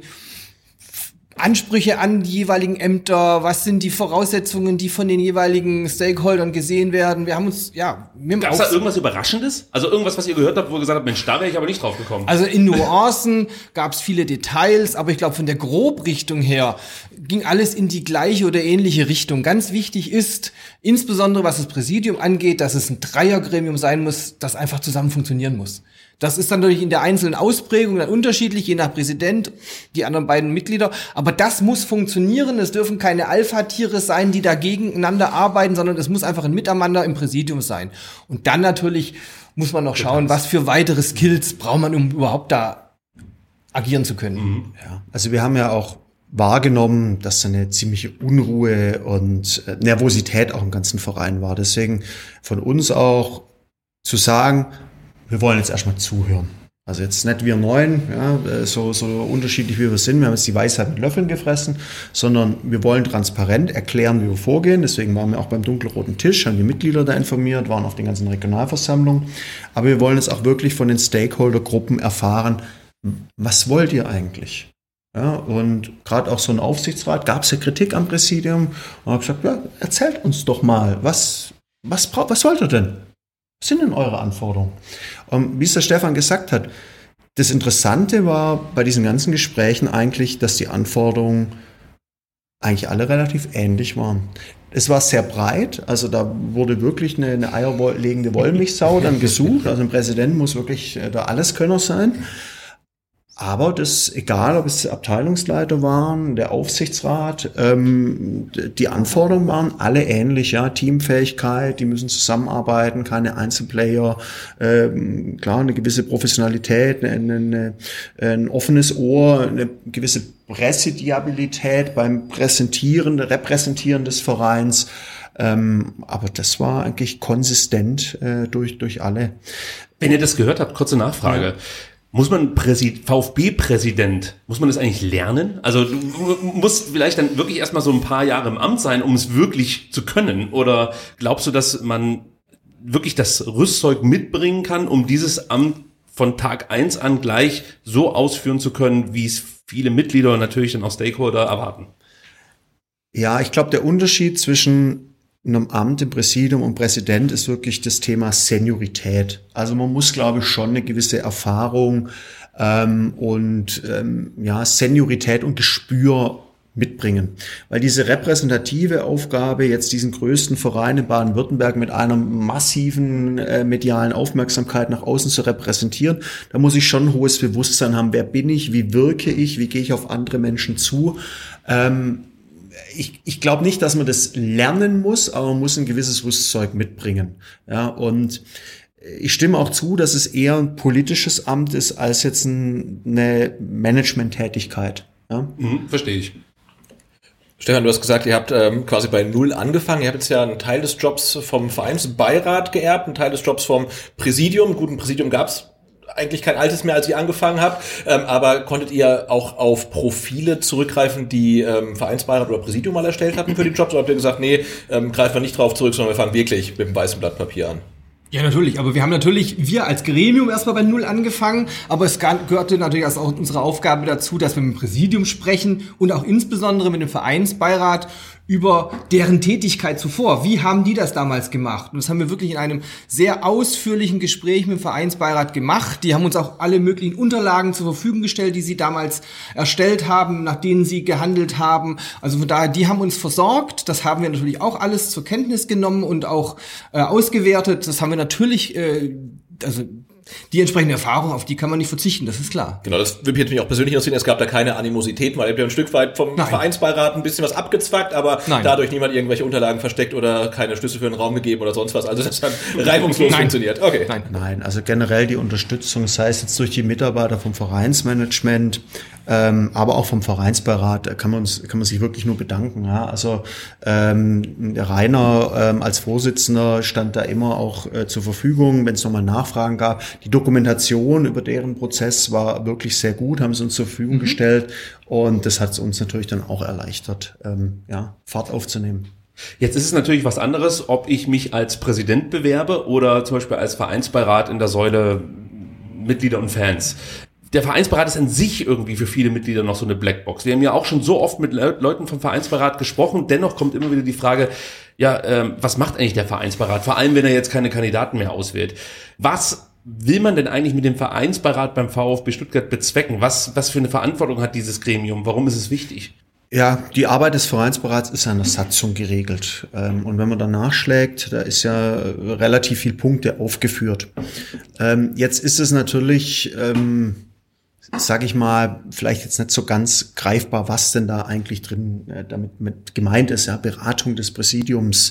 Ansprüche an die jeweiligen Ämter, was sind die Voraussetzungen, die von den jeweiligen Stakeholdern gesehen werden. Wir haben uns, ja... Gab es da irgendwas Überraschendes? Also irgendwas, was ihr gehört habt, wo ihr gesagt habt, Mensch, da wäre ich aber nicht drauf gekommen. Also in Nuancen gab es viele Details, aber ich glaube, von der Grobrichtung her ging alles in die gleiche oder ähnliche Richtung. Ganz wichtig ist, insbesondere was das Präsidium angeht, dass es ein Dreiergremium sein muss, das einfach zusammen funktionieren muss. Das ist dann natürlich in der einzelnen Ausprägung dann unterschiedlich, je nach Präsident, die anderen beiden Mitglieder. Aber das muss funktionieren. Es dürfen keine Alpha-Tiere sein, die da gegeneinander arbeiten, sondern es muss einfach ein Miteinander im Präsidium sein. Und dann natürlich muss man noch schauen, was für weitere Skills braucht man, um überhaupt da agieren zu können. Mhm. Ja. Also wir haben ja auch wahrgenommen, dass da eine ziemliche Unruhe und äh, Nervosität auch im ganzen Verein war. Deswegen von uns auch zu sagen, wir wollen jetzt erstmal zuhören. Also jetzt nicht wir Neuen, ja, so, so unterschiedlich wie wir sind, wir haben jetzt die Weisheit mit Löffeln gefressen, sondern wir wollen transparent erklären, wie wir vorgehen. Deswegen waren wir auch beim dunkelroten Tisch, haben die Mitglieder da informiert, waren auf den ganzen Regionalversammlungen. Aber wir wollen jetzt auch wirklich von den Stakeholdergruppen erfahren, was wollt ihr eigentlich? Ja, und gerade auch so ein Aufsichtsrat, gab es ja Kritik am Präsidium und habe gesagt, ja, erzählt uns doch mal, was, was, braucht, was wollt ihr denn? Was sind denn eure Anforderungen? Und wie es der Stefan gesagt hat, das Interessante war bei diesen ganzen Gesprächen eigentlich, dass die Anforderungen eigentlich alle relativ ähnlich waren. Es war sehr breit, also da wurde wirklich eine, eine eierlegende Wollmilchsau dann gesucht. Also ein Präsident muss wirklich der Alleskönner sein. Aber das, egal ob es Abteilungsleiter waren, der Aufsichtsrat, ähm, die Anforderungen waren alle ähnlich, ja, Teamfähigkeit, die müssen zusammenarbeiten, keine Einzelplayer, ähm, klar, eine gewisse Professionalität, eine, eine, ein offenes Ohr, eine gewisse Präsidiabilität beim Präsentieren, Repräsentieren des Vereins. Ähm, aber das war eigentlich konsistent äh, durch, durch alle. Wenn ihr das gehört habt, kurze Nachfrage. Ja. Muss man Präsid- VfB-Präsident, muss man das eigentlich lernen? Also du musst vielleicht dann wirklich erstmal so ein paar Jahre im Amt sein, um es wirklich zu können. Oder glaubst du, dass man wirklich das Rüstzeug mitbringen kann, um dieses Amt von Tag eins an gleich so ausführen zu können, wie es viele Mitglieder und natürlich dann auch Stakeholder erwarten? Ja, ich glaube, der Unterschied zwischen einem Amt im Präsidium und Präsident ist wirklich das Thema Seniorität. Also man muss, glaube ich, schon eine gewisse Erfahrung ähm, und ähm, ja Seniorität und Gespür mitbringen. Weil diese repräsentative Aufgabe, jetzt diesen größten Verein in Baden-Württemberg mit einer massiven äh, medialen Aufmerksamkeit nach außen zu repräsentieren, da muss ich schon ein hohes Bewusstsein haben, wer bin ich, wie wirke ich, wie gehe ich auf andere Menschen zu. Ähm, Ich, ich glaube nicht, dass man das lernen muss, aber man muss ein gewisses Rüstzeug mitbringen. Ja, und ich stimme auch zu, dass es eher ein politisches Amt ist als jetzt ein, eine Management-Tätigkeit. Ja? Mhm, verstehe ich. Stefan, du hast gesagt, ihr habt ähm, quasi bei Null angefangen. Ihr habt jetzt ja einen Teil des Jobs vom Vereinsbeirat geerbt, einen Teil des Jobs vom Präsidium. Gut, ein Präsidium gab's eigentlich kein altes mehr, als ihr angefangen habt, ähm, aber konntet ihr auch auf Profile zurückgreifen, die ähm, Vereinsbeirat oder Präsidium mal erstellt hatten für die Jobs, oder habt ihr gesagt, nee, ähm, greifen wir nicht drauf zurück, sondern wir fangen wirklich mit dem weißen Blatt Papier an? Ja, natürlich. Aber wir haben natürlich, wir als Gremium erstmal bei Null angefangen. Aber es gehörte natürlich auch unsere Aufgabe dazu, dass wir mit dem Präsidium sprechen und auch insbesondere mit dem Vereinsbeirat über deren Tätigkeit zuvor. Wie haben die das damals gemacht? Und das haben wir wirklich in einem sehr ausführlichen Gespräch mit dem Vereinsbeirat gemacht. Die haben uns auch alle möglichen Unterlagen zur Verfügung gestellt, die sie damals erstellt haben, nach denen sie gehandelt haben. Also von daher, die haben uns versorgt. Das haben wir natürlich auch alles zur Kenntnis genommen und auch äh, ausgewertet. Das haben wir natürlich, äh, also die entsprechende Erfahrung, auf die kann man nicht verzichten, das ist klar. Genau, das würde mich auch persönlich interessieren. Es gab da keine Animosität, weil ihr habt ja ein Stück weit vom Nein. Vereinsbeirat ein bisschen was abgezwackt, aber Nein. dadurch niemand irgendwelche Unterlagen versteckt oder keine Schlüssel für den Raum gegeben oder sonst was. Also das hat reibungslos Nein. funktioniert. Okay. Nein. Nein, also generell die Unterstützung, sei es jetzt durch die Mitarbeiter vom Vereinsmanagement, ähm, aber auch vom Vereinsbeirat, da kann man uns, kann man sich wirklich nur bedanken. Ja. Also ähm, der Rainer ähm, als Vorsitzender stand da immer auch äh, zur Verfügung, wenn es nochmal Nachfragen gab. Die Dokumentation über deren Prozess war wirklich sehr gut, haben sie uns zur Verfügung mhm. gestellt und das hat es uns natürlich dann auch erleichtert, ähm, ja, Fahrt aufzunehmen. Jetzt ist es natürlich was anderes, ob ich mich als Präsident bewerbe oder zum Beispiel als Vereinsbeirat in der Säule Mitglieder und Fans. Der Vereinsbeirat ist an sich irgendwie für viele Mitglieder noch so eine Blackbox. Wir haben ja auch schon so oft mit Le- Leuten vom Vereinsbeirat gesprochen. Dennoch kommt immer wieder die Frage, ja, ähm, was macht eigentlich der Vereinsbeirat? Vor allem, wenn er jetzt keine Kandidaten mehr auswählt. Was will man denn eigentlich mit dem Vereinsbeirat beim VfB Stuttgart bezwecken? Was, was für eine Verantwortung hat dieses Gremium? Warum ist es wichtig? Ja, die Arbeit des Vereinsberats ist an der Satzung geregelt. Und wenn man da nachschlägt, da ist ja relativ viel Punkte aufgeführt. Jetzt ist es natürlich, sage ich mal, vielleicht jetzt nicht so ganz greifbar, was denn da eigentlich drin damit mit gemeint ist. Ja, Beratung des Präsidiums,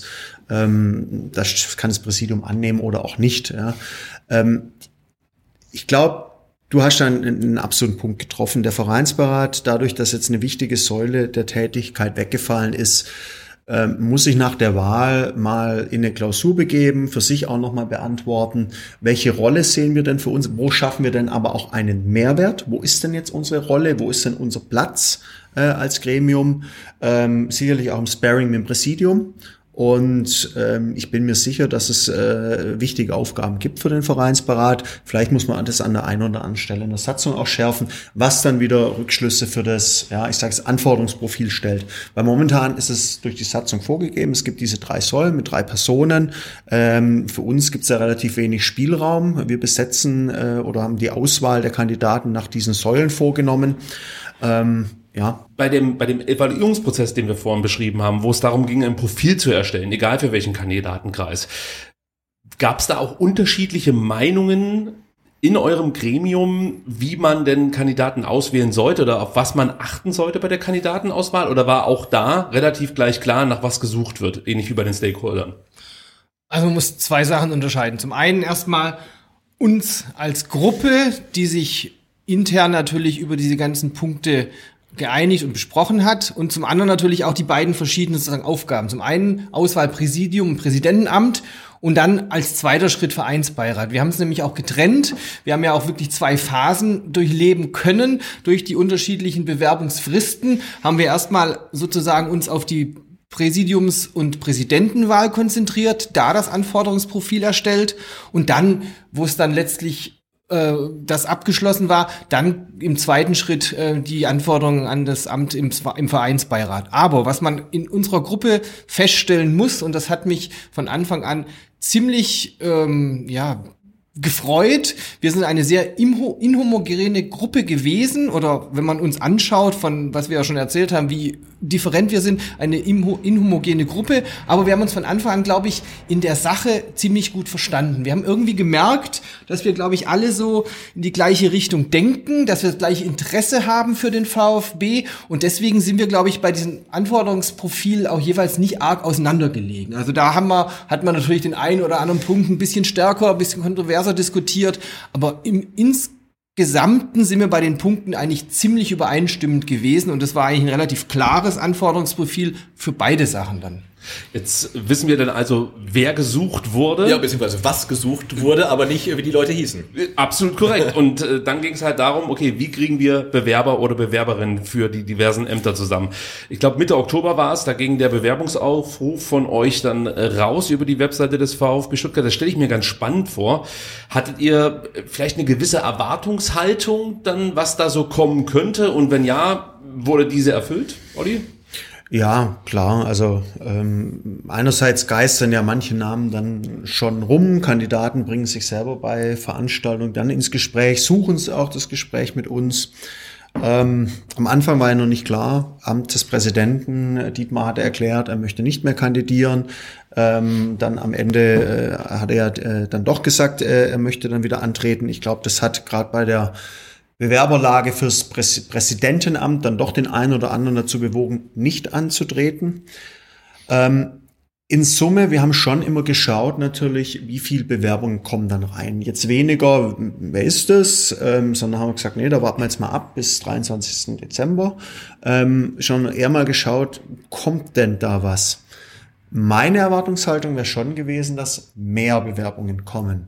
das kann das Präsidium annehmen oder auch nicht. Ja. Ich glaube, Du hast einen, einen absoluten Punkt getroffen. Der Vereinsbeirat, dadurch, dass jetzt eine wichtige Säule der Tätigkeit weggefallen ist, ähm, muss sich nach der Wahl mal in eine Klausur begeben, für sich auch nochmal beantworten, welche Rolle sehen wir denn für uns, wo schaffen wir denn aber auch einen Mehrwert, wo ist denn jetzt unsere Rolle, wo ist denn unser Platz äh, als Gremium, ähm, sicherlich auch im Sparring mit dem Präsidium. Und ähm, ich bin mir sicher, dass es äh, wichtige Aufgaben gibt für den Vereinsbeirat. Vielleicht muss man das an der einen oder anderen Stelle in der Satzung auch schärfen, was dann wieder Rückschlüsse für das, ja, ich sage es, Anforderungsprofil stellt. Weil momentan ist es durch die Satzung vorgegeben, es gibt diese drei Säulen mit drei Personen. Ähm, für uns gibt es ja relativ wenig Spielraum. Wir besetzen äh, oder haben die Auswahl der Kandidaten nach diesen Säulen vorgenommen. Ähm, Ja. Bei dem, bei dem Evaluierungsprozess, den wir vorhin beschrieben haben, wo es darum ging, ein Profil zu erstellen, egal für welchen Kandidatenkreis, gab es da auch unterschiedliche Meinungen in eurem Gremium, wie man denn Kandidaten auswählen sollte oder auf was man achten sollte bei der Kandidatenauswahl? Oder war auch da relativ gleich klar, nach was gesucht wird, ähnlich wie bei den Stakeholdern? Also man muss zwei Sachen unterscheiden. Zum einen erstmal uns als Gruppe, die sich intern natürlich über diese ganzen Punkte geeinigt und besprochen hat, und zum anderen natürlich auch die beiden verschiedenen sozusagen Aufgaben. Zum einen Auswahl Präsidium und Präsidentenamt und dann als zweiter Schritt Vereinsbeirat. Wir haben es nämlich auch getrennt. Wir haben ja auch wirklich zwei Phasen durchleben können. Durch die unterschiedlichen Bewerbungsfristen haben wir erstmal sozusagen uns auf die Präsidiums- und Präsidentenwahl konzentriert, da das Anforderungsprofil erstellt, und dann, wo es dann letztlich das abgeschlossen war, dann im zweiten Schritt äh, die Anforderungen an das Amt im, im Vereinsbeirat. Aber was man in unserer Gruppe feststellen muss, und das hat mich von Anfang an ziemlich ähm, ja gefreut, wir sind eine sehr inhomogene Gruppe gewesen, oder wenn man uns anschaut, von was wir ja schon erzählt haben, wie different wir sind, eine inhomogene Gruppe, aber wir haben uns von Anfang an, glaube ich, in der Sache ziemlich gut verstanden. Wir haben irgendwie gemerkt, dass wir, glaube ich, alle so in die gleiche Richtung denken, dass wir das gleiche Interesse haben für den VfB, und deswegen sind wir, glaube ich, bei diesem Anforderungsprofil auch jeweils nicht arg auseinandergelegen. Also da haben wir, hat man natürlich den einen oder anderen Punkt ein bisschen stärker, ein bisschen kontroverser diskutiert, aber im Insgesamten sind wir bei den Punkten eigentlich ziemlich übereinstimmend gewesen, und das war eigentlich ein relativ klares Anforderungsprofil für beide Sachen dann. Jetzt wissen wir dann also, wer gesucht wurde. Ja, beziehungsweise was gesucht wurde, aber nicht, wie die Leute hießen. Absolut korrekt. Und äh, dann ging es halt darum, okay, wie kriegen wir Bewerber oder Bewerberinnen für die diversen Ämter zusammen? Ich glaube, Mitte Oktober war es, da ging der Bewerbungsaufruf von euch dann äh, raus über die Webseite des VfB Stuttgart. Das stelle ich mir ganz spannend vor. Hattet ihr vielleicht eine gewisse Erwartungshaltung dann, was da so kommen könnte? Und wenn ja, wurde diese erfüllt, Olli? Ja, klar. Also ähm, einerseits geistern ja manche Namen dann schon rum. Kandidaten bringen sich selber bei Veranstaltungen dann ins Gespräch, suchen auch das Gespräch mit uns. Ähm, am Anfang war ja noch nicht klar, Amt des Präsidenten, Dietmar hatte erklärt, er möchte nicht mehr kandidieren. Ähm, dann am Ende äh, hat er ja äh, dann doch gesagt, äh, er möchte dann wieder antreten. Ich glaube, das hat gerade bei der Bewerberlage fürs Präs- Präsidentenamt dann doch den einen oder anderen dazu bewogen, nicht anzutreten. Ähm, in Summe, wir haben schon immer geschaut natürlich, wie viel Bewerbungen kommen dann rein. Jetzt weniger, wer ist das, ähm, sondern haben wir gesagt, nee, da warten wir jetzt mal ab bis dreiundzwanzigsten Dezember. Ähm, schon eher mal geschaut, kommt denn da was? Meine Erwartungshaltung wäre schon gewesen, dass mehr Bewerbungen kommen.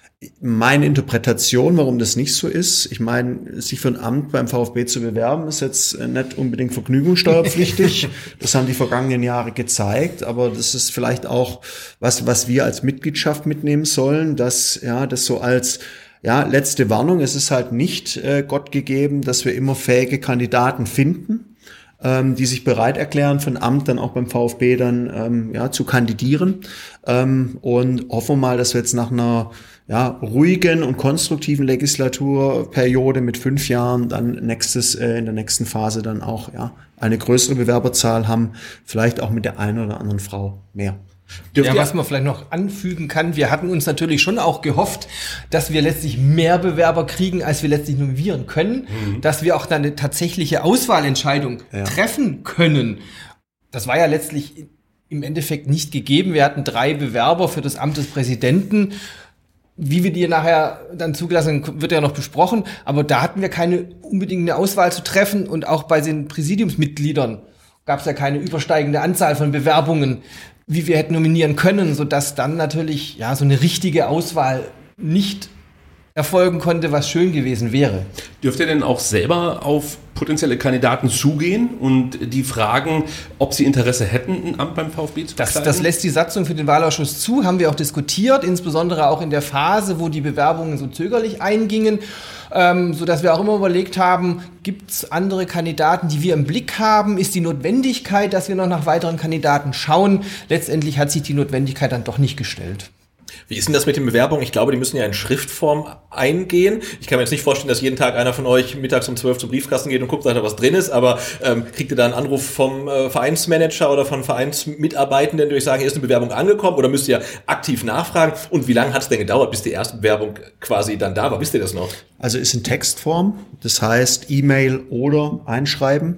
Meine Interpretation, warum das nicht so ist, ich meine, sich für ein Amt beim VfB zu bewerben, ist jetzt nicht unbedingt vergnügungssteuerpflichtig. Das haben die vergangenen Jahre gezeigt, aber das ist vielleicht auch was, was wir als Mitgliedschaft mitnehmen sollen, dass, ja, das so als, ja, letzte Warnung, es ist halt nicht äh, Gott gegeben, dass wir immer fähige Kandidaten finden, ähm, die sich bereit erklären, für ein Amt dann auch beim VfB dann, ähm, ja, zu kandidieren, ähm, und hoffen wir mal, dass wir jetzt nach einer ja, ruhigen und konstruktiven Legislaturperiode mit fünf Jahren dann nächstes, äh, in der nächsten Phase dann auch, ja, eine größere Bewerberzahl haben, vielleicht auch mit der einen oder anderen Frau mehr. Ja, was man vielleicht noch anfügen kann, wir hatten uns natürlich schon auch gehofft, dass wir letztlich mehr Bewerber kriegen, als wir letztlich nominieren können, mhm. dass wir auch dann eine tatsächliche Auswahlentscheidung ja. treffen können. Das war ja letztlich im Endeffekt nicht gegeben. Wir hatten drei Bewerber für das Amt des Präsidenten. Wie wir die nachher dann zugelassen haben, wird ja noch besprochen. Aber da hatten wir keine unbedingte Auswahl zu treffen. Und auch bei den Präsidiumsmitgliedern gab es ja keine übersteigende Anzahl von Bewerbungen, wie wir hätten nominieren können, sodass dann natürlich ja so eine richtige Auswahl nicht erfolgen konnte, was schön gewesen wäre. Dürft ihr denn auch selber auf potenzielle Kandidaten zugehen und die fragen, ob sie Interesse hätten, ein Amt beim VfB zu das, bekleiden? das lässt die Satzung für den Wahlausschuss zu, haben wir auch diskutiert, insbesondere auch in der Phase, wo die Bewerbungen so zögerlich eingingen, ähm, sodass wir auch immer überlegt haben, gibt es andere Kandidaten, die wir im Blick haben? Ist die Notwendigkeit, dass wir noch nach weiteren Kandidaten schauen? Letztendlich hat sich die Notwendigkeit dann doch nicht gestellt. Wie ist denn das mit den Bewerbungen? Ich glaube, die müssen ja in Schriftform eingehen. Ich kann mir jetzt nicht vorstellen, dass jeden Tag einer von euch mittags um zwölf zum Briefkasten geht und guckt, ob da was drin ist, aber ähm, kriegt ihr da einen Anruf vom äh, Vereinsmanager oder von Vereinsmitarbeitenden, die euch sagen, hier ist eine Bewerbung angekommen, oder müsst ihr aktiv nachfragen? Und wie lange hat es denn gedauert, bis die erste Bewerbung quasi dann da war? Wisst ihr das noch? Also ist in Textform, das heißt E-Mail oder Einschreiben.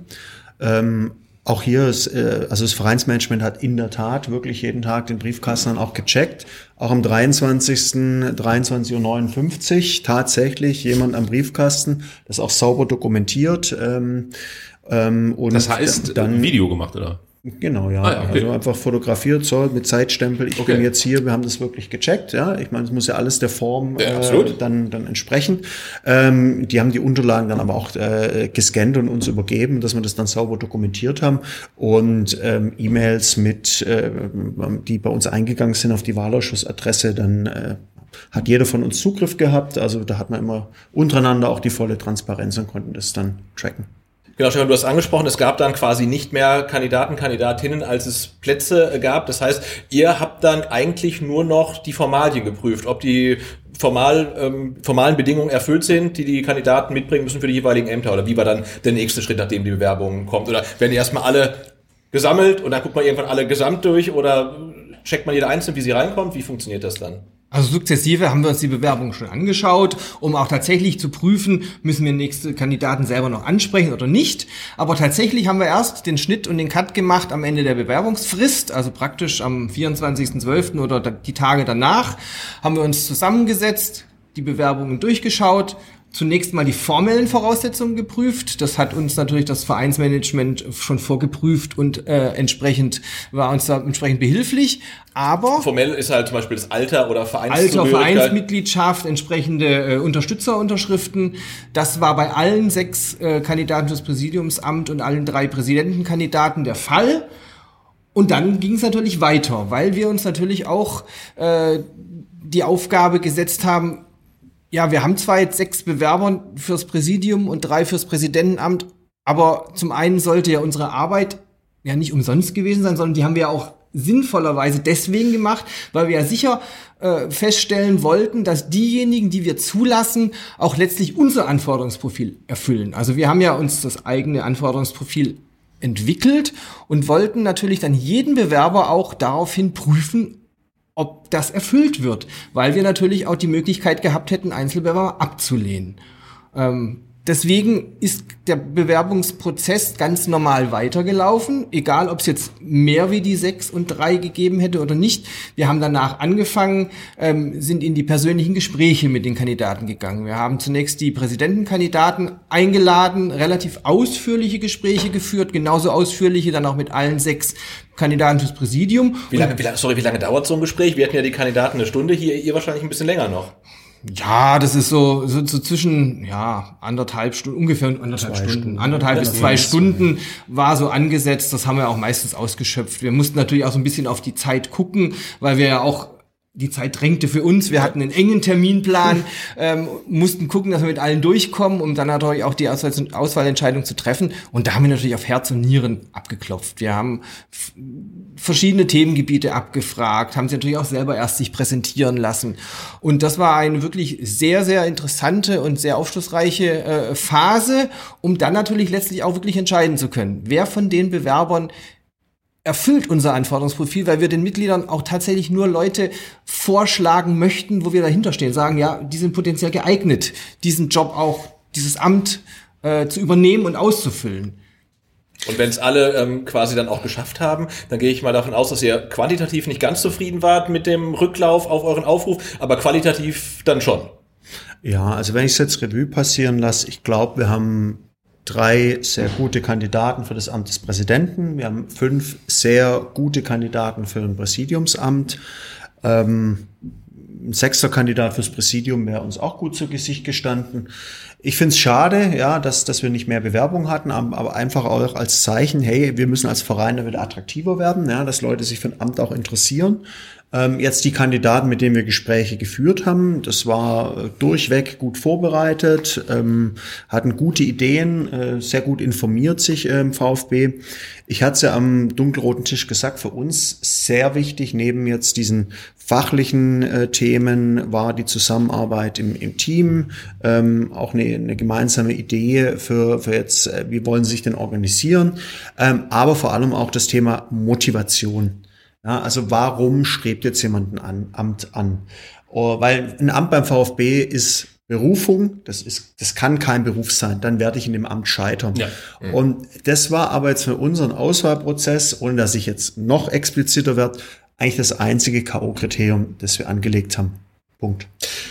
Ähm, Auch hier ist, äh, also das Vereinsmanagement hat in der Tat wirklich jeden Tag den Briefkasten dann auch gecheckt. Auch am dreiundzwanzigsten dreiundzwanzig Uhr neunundfünfzig tatsächlich jemand am Briefkasten, das auch sauber dokumentiert. Ähm, ähm, und das heißt, dann ein Video gemacht, oder? Genau, ja. Ah, ja, okay. Also einfach fotografiert, so mit Zeitstempel. Ich okay. bin jetzt hier, wir haben das wirklich gecheckt, ja. Ich meine, es muss ja alles der Form ja, äh, dann dann entsprechen. Ähm, die haben die Unterlagen dann aber auch äh, gescannt und uns übergeben, dass wir das dann sauber dokumentiert haben. Und ähm, E-Mails mit, äh, die bei uns eingegangen sind auf die Wahlausschussadresse, dann äh, hat jeder von uns Zugriff gehabt. Also da hat man immer untereinander auch die volle Transparenz und konnten das dann tracken. Genau, Stefan, du hast angesprochen, es gab dann quasi nicht mehr Kandidaten, Kandidatinnen, als es Plätze gab. Das heißt, ihr habt dann eigentlich nur noch die Formalien geprüft, ob die formal, ähm, formalen Bedingungen erfüllt sind, die die Kandidaten mitbringen müssen für die jeweiligen Ämter. Oder wie war dann der nächste Schritt, nachdem die Bewerbung kommt? Oder werden die erstmal alle gesammelt und dann guckt man irgendwann alle gesamt durch? Oder checkt man jeder einzeln, wie sie reinkommt? Wie funktioniert das dann? Also sukzessive haben wir uns die Bewerbung schon angeschaut, um auch tatsächlich zu prüfen, müssen wir nächste Kandidaten selber noch ansprechen oder nicht. Aber tatsächlich haben wir erst den Schnitt und den Cut gemacht am Ende der Bewerbungsfrist, also praktisch am vierundzwanzigsten zwölften oder die Tage danach, haben wir uns zusammengesetzt, die Bewerbungen durchgeschaut, zunächst mal die formellen Voraussetzungen geprüft. Das hat uns natürlich das Vereinsmanagement schon vorgeprüft und äh, entsprechend war uns da entsprechend behilflich. Aber formell ist halt zum Beispiel das Alter oder Vereinszugehörigkeit. Alter, Vereinsmitgliedschaft, entsprechende äh, Unterstützerunterschriften. Das war bei allen sechs äh, Kandidaten fürs Präsidiumsamt und allen drei Präsidentenkandidaten der Fall. Und dann ging es natürlich weiter, weil wir uns natürlich auch äh, die Aufgabe gesetzt haben, ja, wir haben zwar jetzt sechs Bewerber fürs Präsidium und drei fürs Präsidentenamt, aber zum einen sollte ja unsere Arbeit ja nicht umsonst gewesen sein, sondern die haben wir auch sinnvollerweise deswegen gemacht, weil wir ja sicher äh, feststellen wollten, dass diejenigen, die wir zulassen, auch letztlich unser Anforderungsprofil erfüllen. Also wir haben ja uns das eigene Anforderungsprofil entwickelt und wollten natürlich dann jeden Bewerber auch daraufhin prüfen, ob das erfüllt wird, weil wir natürlich auch die Möglichkeit gehabt hätten, Einzelbewerber abzulehnen. Ähm, deswegen ist der Bewerbungsprozess ganz normal weitergelaufen, egal ob es jetzt mehr wie die sechs und drei gegeben hätte oder nicht. Wir haben danach angefangen, ähm, sind in die persönlichen Gespräche mit den Kandidaten gegangen. Wir haben zunächst die Präsidentenkandidaten eingeladen, relativ ausführliche Gespräche geführt, genauso ausführliche dann auch mit allen sechs Kandidaten fürs Präsidium. Wie lange, wie lange, sorry, wie lange dauert so ein Gespräch? Wir hatten ja die Kandidaten eine Stunde, hier ihr wahrscheinlich ein bisschen länger noch. Ja, das ist so, so, so zwischen, ja, anderthalb Stunden, ungefähr anderthalb Stunden. Stunden. Anderthalb ja, bis zwei Stunden war so angesetzt. Das haben wir auch meistens ausgeschöpft. Wir mussten natürlich auch so ein bisschen auf die Zeit gucken, weil wir ja auch, die Zeit drängte für uns. Wir hatten einen engen Terminplan, ähm, mussten gucken, dass wir mit allen durchkommen, um dann natürlich auch die Auswahl, Auswahlentscheidung zu treffen. Und da haben wir natürlich auf Herz und Nieren abgeklopft. Wir haben f- verschiedene Themengebiete abgefragt, haben sie natürlich auch selber erst sich präsentieren lassen. Und das war eine wirklich sehr, sehr interessante und sehr aufschlussreiche äh, Phase, um dann natürlich letztlich auch wirklich entscheiden zu können, wer von den Bewerbern erfüllt unser Anforderungsprofil, weil wir den Mitgliedern auch tatsächlich nur Leute vorschlagen möchten, wo wir dahinter stehen, sagen, ja, die sind potenziell geeignet, diesen Job auch, dieses Amt äh, zu übernehmen und auszufüllen. Und wenn es alle ähm, quasi dann auch geschafft haben, dann gehe ich mal davon aus, dass ihr quantitativ nicht ganz zufrieden wart mit dem Rücklauf auf euren Aufruf, aber qualitativ dann schon. Ja, also wenn ich es jetzt Revue passieren lasse, ich glaube, wir haben drei sehr gute Kandidaten für das Amt des Präsidenten. Wir haben fünf sehr gute Kandidaten für ein Präsidiumsamt. Ähm, ein sechster Kandidat fürs Präsidium wäre uns auch gut zu Gesicht gestanden. Ich finde es schade, ja, dass, dass wir nicht mehr Bewerbung hatten, aber einfach auch als Zeichen, hey, wir müssen als Verein wieder attraktiver werden, ja, dass Leute sich für ein Amt auch interessieren. Ähm, jetzt die Kandidaten, mit denen wir Gespräche geführt haben, das war durchweg gut vorbereitet, ähm, hatten gute Ideen, äh, sehr gut informiert sich äh, im VfB. Ich hatte es ja am dunkelroten Tisch gesagt, für uns sehr wichtig, neben jetzt diesen fachlichen äh, Themen war die Zusammenarbeit im, im Team, ähm, auch eine, eine gemeinsame Idee für, für jetzt, äh, wie wollen sie sich denn organisieren, ähm, aber vor allem auch das Thema Motivation. Ja, also warum strebt jetzt jemand ein an, Amt an? Oh, weil ein Amt beim VfB ist Berufung, das ist, das kann kein Beruf sein, dann werde ich in dem Amt scheitern. Ja. Mhm. Und das war aber jetzt für unseren Auswahlprozess, ohne dass ich jetzt noch expliziter werde, eigentlich das einzige K O-Kriterium, das wir angelegt haben. Punkt.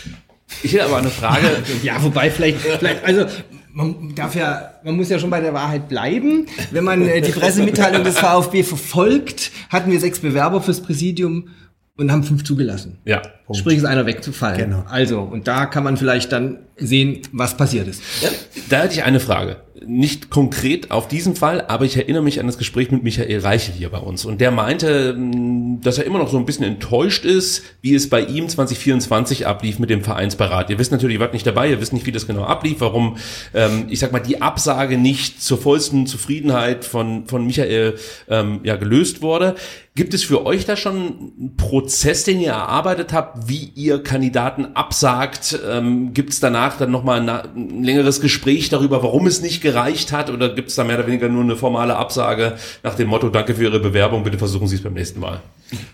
Ich hätte aber eine Frage. Ja, wobei vielleicht, vielleicht, also man darf ja, man muss ja schon bei der Wahrheit bleiben. Wenn man äh, die Pressemitteilung des VfB verfolgt, hatten wir sechs Bewerber fürs Präsidium und haben fünf zugelassen. Ja. Punkt. Sprich, ist einer wegzufallen. Genau. Also, und da kann man vielleicht dann sehen, was passiert ist. Ja, da hätte ich eine Frage. Nicht konkret auf diesen Fall, aber ich erinnere mich an das Gespräch mit Michael Reichel hier bei uns. Und der meinte, dass er immer noch so ein bisschen enttäuscht ist, wie es bei ihm zwanzig vierundzwanzig ablief mit dem Vereinsbeirat. Ihr wisst natürlich, ihr wart nicht dabei, ihr wisst nicht, wie das genau ablief, warum, ähm, ich sag mal, die Absage nicht zur vollsten Zufriedenheit von, von Michael ähm, ja, gelöst wurde. Gibt es für euch da schon einen Prozess, den ihr erarbeitet habt, wie ihr Kandidaten absagt? Ähm, gibt es danach dann nochmal ein, ein längeres Gespräch darüber, warum es nicht gereicht hat? Oder gibt es da mehr oder weniger nur eine formale Absage nach dem Motto, danke für Ihre Bewerbung, bitte versuchen Sie es beim nächsten Mal?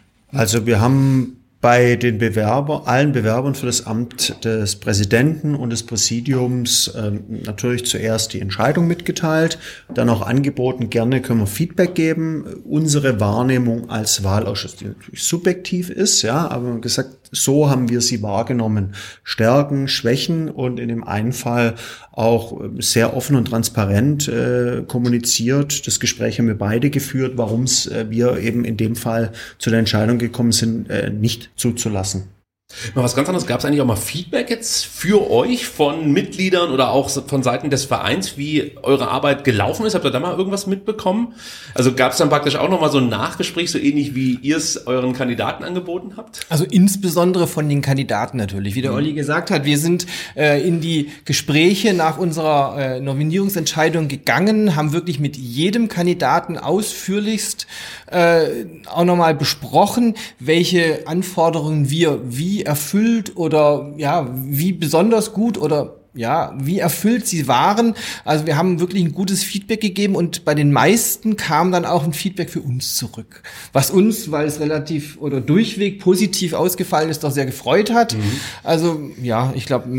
Also wir haben bei den Bewerber, allen Bewerbern für das Amt des Präsidenten und des Präsidiums ähm, natürlich zuerst die Entscheidung mitgeteilt, dann auch angeboten, gerne können wir Feedback geben. Unsere Wahrnehmung als Wahlausschuss, die natürlich subjektiv ist, ja, aber gesagt, so haben wir sie wahrgenommen. Stärken, Schwächen und in dem einen Fall auch sehr offen und transparent äh, kommuniziert. Das Gespräch haben wir beide geführt, warum es äh, wir eben in dem Fall zu der Entscheidung gekommen sind, äh, nicht zuzulassen. Mal was ganz anderes. Gab es eigentlich auch mal Feedback jetzt für euch von Mitgliedern oder auch von Seiten des Vereins, wie eure Arbeit gelaufen ist? Habt ihr da mal irgendwas mitbekommen? Also gab es dann praktisch auch nochmal so ein Nachgespräch, so ähnlich wie ihr es euren Kandidaten angeboten habt? Also insbesondere von den Kandidaten natürlich. Wie der mhm. Olli gesagt hat, wir sind äh, in die Gespräche nach unserer äh, Nominierungsentscheidung gegangen, haben wirklich mit jedem Kandidaten ausführlichst äh, auch nochmal besprochen, welche Anforderungen wir wie erfüllt oder ja, wie besonders gut oder ja, wie erfüllt sie waren. Also wir haben wirklich ein gutes Feedback gegeben und bei den meisten kam dann auch ein Feedback für uns zurück. Was uns, weil es relativ oder durchweg positiv ausgefallen ist, doch sehr gefreut hat. Mhm. Also ja, ich glaube,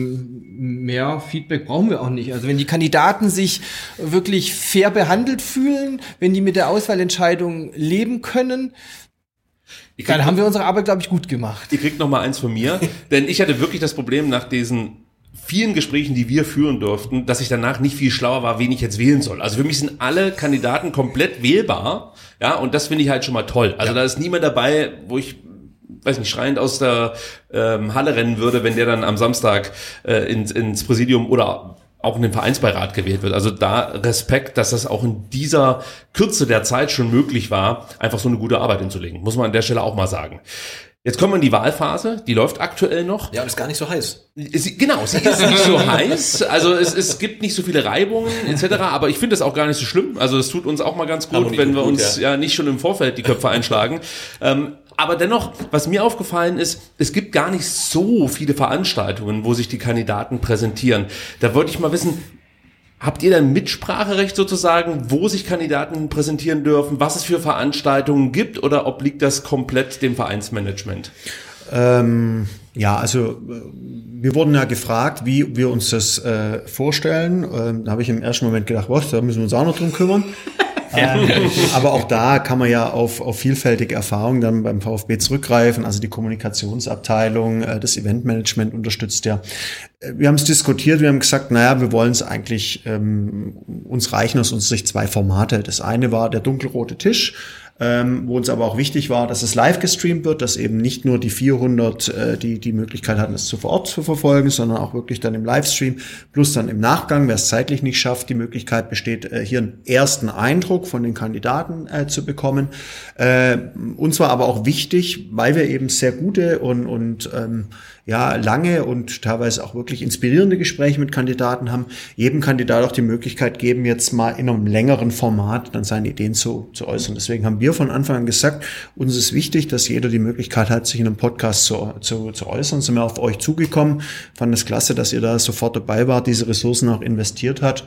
mehr Feedback brauchen wir auch nicht. Also wenn die Kandidaten sich wirklich fair behandelt fühlen, wenn die mit der Auswahlentscheidung leben können, dann haben wir unsere Arbeit, glaube ich, gut gemacht. Ihr kriegt noch mal eins von mir, denn ich hatte wirklich das Problem nach diesen vielen Gesprächen, die wir führen durften, dass ich danach nicht viel schlauer war, wen ich jetzt wählen soll. Also für mich sind alle Kandidaten komplett wählbar, ja, und das finde ich halt schon mal toll. Also ja. Da ist niemand dabei, wo ich, weiß nicht, schreiend aus der ähm, Halle rennen würde, wenn der dann am Samstag äh, ins, ins Präsidium oder auch in den Vereinsbeirat gewählt wird. Also da Respekt, dass das auch in dieser Kürze der Zeit schon möglich war, einfach so eine gute Arbeit hinzulegen. Muss man an der Stelle auch mal sagen. Jetzt kommen wir in die Wahlphase, die läuft aktuell noch. Ja, aber ist gar nicht so heiß. Sie, genau, sie ist nicht so heiß. Also es, es gibt nicht so viele Reibungen et cetera. Aber ich finde das auch gar nicht so schlimm. Also es tut uns auch mal ganz gut, wenn wir gut, uns ja. ja nicht schon im Vorfeld die Köpfe einschlagen. Ähm, aber dennoch, was mir aufgefallen ist, es gibt gar nicht so viele Veranstaltungen, wo sich die Kandidaten präsentieren. Da wollte ich mal wissen, habt ihr dann Mitspracherecht sozusagen, wo sich Kandidaten präsentieren dürfen, was es für Veranstaltungen gibt oder obliegt das komplett dem Vereinsmanagement? Ähm, ja, also wir wurden ja gefragt, wie wir uns das äh, vorstellen. Ähm, da habe ich im ersten Moment gedacht, was, da müssen wir uns auch noch drum kümmern. ähm, aber auch da kann man ja auf, auf vielfältige Erfahrungen dann beim VfB zurückgreifen. Also die Kommunikationsabteilung, äh, das Eventmanagement unterstützt ja. Wir haben es diskutiert, wir haben gesagt, naja, wir wollen es eigentlich, ähm, uns reichen aus unserer Sicht zwei Formate. Das eine war der dunkelrote Tisch, Ähm, wo uns aber auch wichtig war, dass es live gestreamt wird, dass eben nicht nur die vierhundert, äh, die die Möglichkeit hatten, es zu vor Ort zu verfolgen, sondern auch wirklich dann im Livestream, plus dann im Nachgang, wer es zeitlich nicht schafft, die Möglichkeit besteht, äh, hier einen ersten Eindruck von den Kandidaten äh, zu bekommen. Äh, uns war aber auch wichtig, weil wir eben sehr gute und, und ähm, ja, lange und teilweise auch wirklich inspirierende Gespräche mit Kandidaten haben, jedem Kandidat auch die Möglichkeit geben, jetzt mal in einem längeren Format dann seine Ideen zu, zu äußern. Deswegen haben wir von Anfang an gesagt, uns ist wichtig, dass jeder die Möglichkeit hat, sich in einem Podcast zu, zu, zu äußern. Sind wir auf euch zugekommen, fanden es klasse, dass ihr da sofort dabei wart, diese Ressourcen auch investiert hat.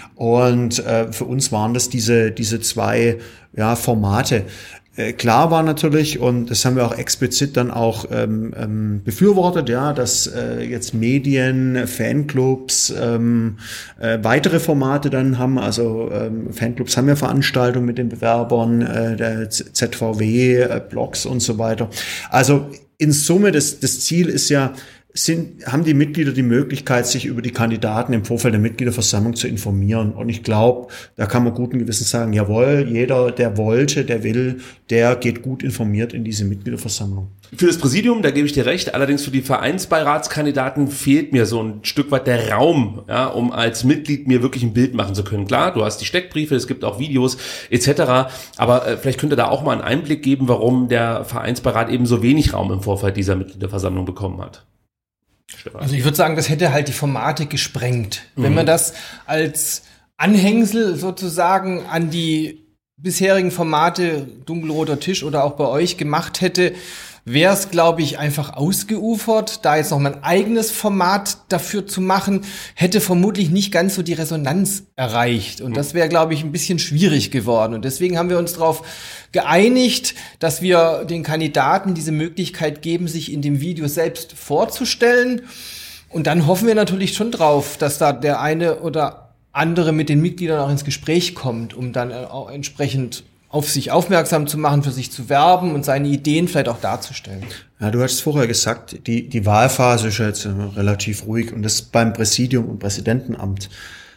Und äh, für uns waren das diese, diese zwei ja, Formate. Klar war natürlich, und das haben wir auch explizit dann auch ähm, ähm, befürwortet, ja, dass äh, jetzt Medien, Fanclubs ähm, äh, weitere Formate dann haben. Also ähm, Fanclubs haben ja Veranstaltungen mit den Bewerbern, äh, der Z V W, äh, Blogs und so weiter. Also in Summe, das, das Ziel ist ja, sind, haben die Mitglieder die Möglichkeit, sich über die Kandidaten im Vorfeld der Mitgliederversammlung zu informieren. Und ich glaube, da kann man guten Gewissens sagen, jawohl, jeder, der wollte, der will, der geht gut informiert in diese Mitgliederversammlung. Für das Präsidium, da gebe ich dir recht, allerdings für die Vereinsbeiratskandidaten fehlt mir so ein Stück weit der Raum, ja, um als Mitglied mir wirklich ein Bild machen zu können. Klar, du hast die Steckbriefe, es gibt auch Videos et cetera, aber äh, vielleicht könnt ihr da auch mal einen Einblick geben, warum der Vereinsbeirat eben so wenig Raum im Vorfeld dieser Mitgliederversammlung bekommen hat. Also ich würde sagen, das hätte halt die Formate gesprengt. Mhm. Wenn man das als Anhängsel sozusagen an die bisherigen Formate Dunkelroter Tisch oder auch bei euch gemacht hätte, wäre es, glaube ich, einfach ausgeufert. Da jetzt noch mal ein eigenes Format dafür zu machen, hätte vermutlich nicht ganz so die Resonanz erreicht. Und das wäre, glaube ich, ein bisschen schwierig geworden. Und deswegen haben wir uns darauf geeinigt, dass wir den Kandidaten diese Möglichkeit geben, sich in dem Video selbst vorzustellen. Und dann hoffen wir natürlich schon drauf, dass da der eine oder andere mit den Mitgliedern auch ins Gespräch kommt, um dann auch entsprechend auf sich aufmerksam zu machen, für sich zu werben und seine Ideen vielleicht auch darzustellen. Ja, du hast es vorher gesagt, die, die Wahlphase ist jetzt relativ ruhig und das beim Präsidium und Präsidentenamt.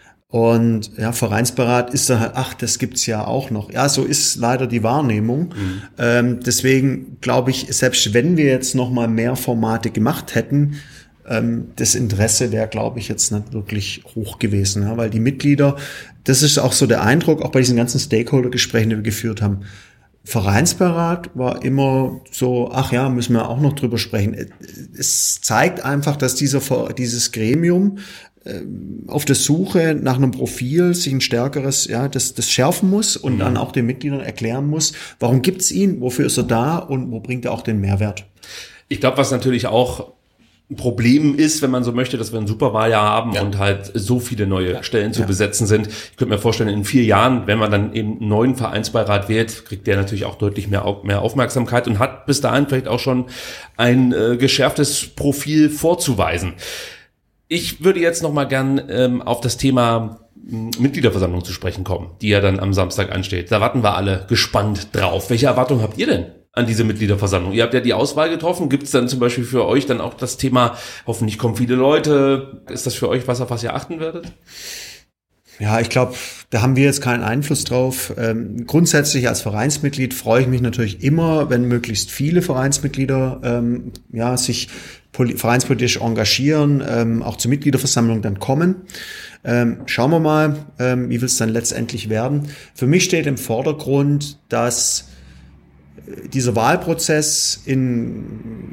Und ja, Vereinsbeirat ist dann halt, ach, das gibt's ja auch noch. Ja, so ist leider die Wahrnehmung. Mhm. Ähm, deswegen glaube ich, selbst wenn wir jetzt noch mal mehr Formate gemacht hätten, ähm, das Interesse wäre, glaube ich, jetzt nicht wirklich hoch gewesen, ja, weil die Mitglieder, das ist auch so der Eindruck, auch bei diesen ganzen Stakeholder-Gesprächen, die wir geführt haben. Vereinsbeirat war immer so, ach ja, müssen wir auch noch drüber sprechen. Es zeigt einfach, dass dieser, dieses Gremium auf der Suche nach einem Profil sich ein stärkeres, ja, das, das schärfen muss und mhm. dann auch den Mitgliedern erklären muss, warum gibt's ihn, wofür ist er da und wo bringt er auch den Mehrwert. Ich glaube, was natürlich auch ein Problem ist, wenn man so möchte, dass wir ein Superwahljahr haben ja. und halt so viele neue ja. Stellen zu ja. besetzen sind. Ich könnte mir vorstellen, in vier Jahren, wenn man dann eben einen neuen Vereinsbeirat wählt, kriegt der natürlich auch deutlich mehr, mehr Aufmerksamkeit und hat bis dahin vielleicht auch schon ein äh, geschärftes Profil vorzuweisen. Ich würde jetzt noch mal gern ähm, auf das Thema m, Mitgliederversammlung zu sprechen kommen, die ja dann am Samstag ansteht. Da warten wir alle gespannt drauf. Welche Erwartungen habt ihr denn an diese Mitgliederversammlung? Ihr habt ja die Auswahl getroffen. Gibt es dann zum Beispiel für euch dann auch das Thema, hoffentlich kommen viele Leute? Ist das für euch was, auf was ihr achten werdet? Ja, ich glaube, da haben wir jetzt keinen Einfluss drauf. Ähm, grundsätzlich als Vereinsmitglied freue ich mich natürlich immer, wenn möglichst viele Vereinsmitglieder ähm, ja sich poli- vereinspolitisch engagieren, ähm, auch zur Mitgliederversammlung dann kommen. Ähm, schauen wir mal, ähm, wie will es dann letztendlich werden. Für mich steht im Vordergrund, dass dieser Wahlprozess in,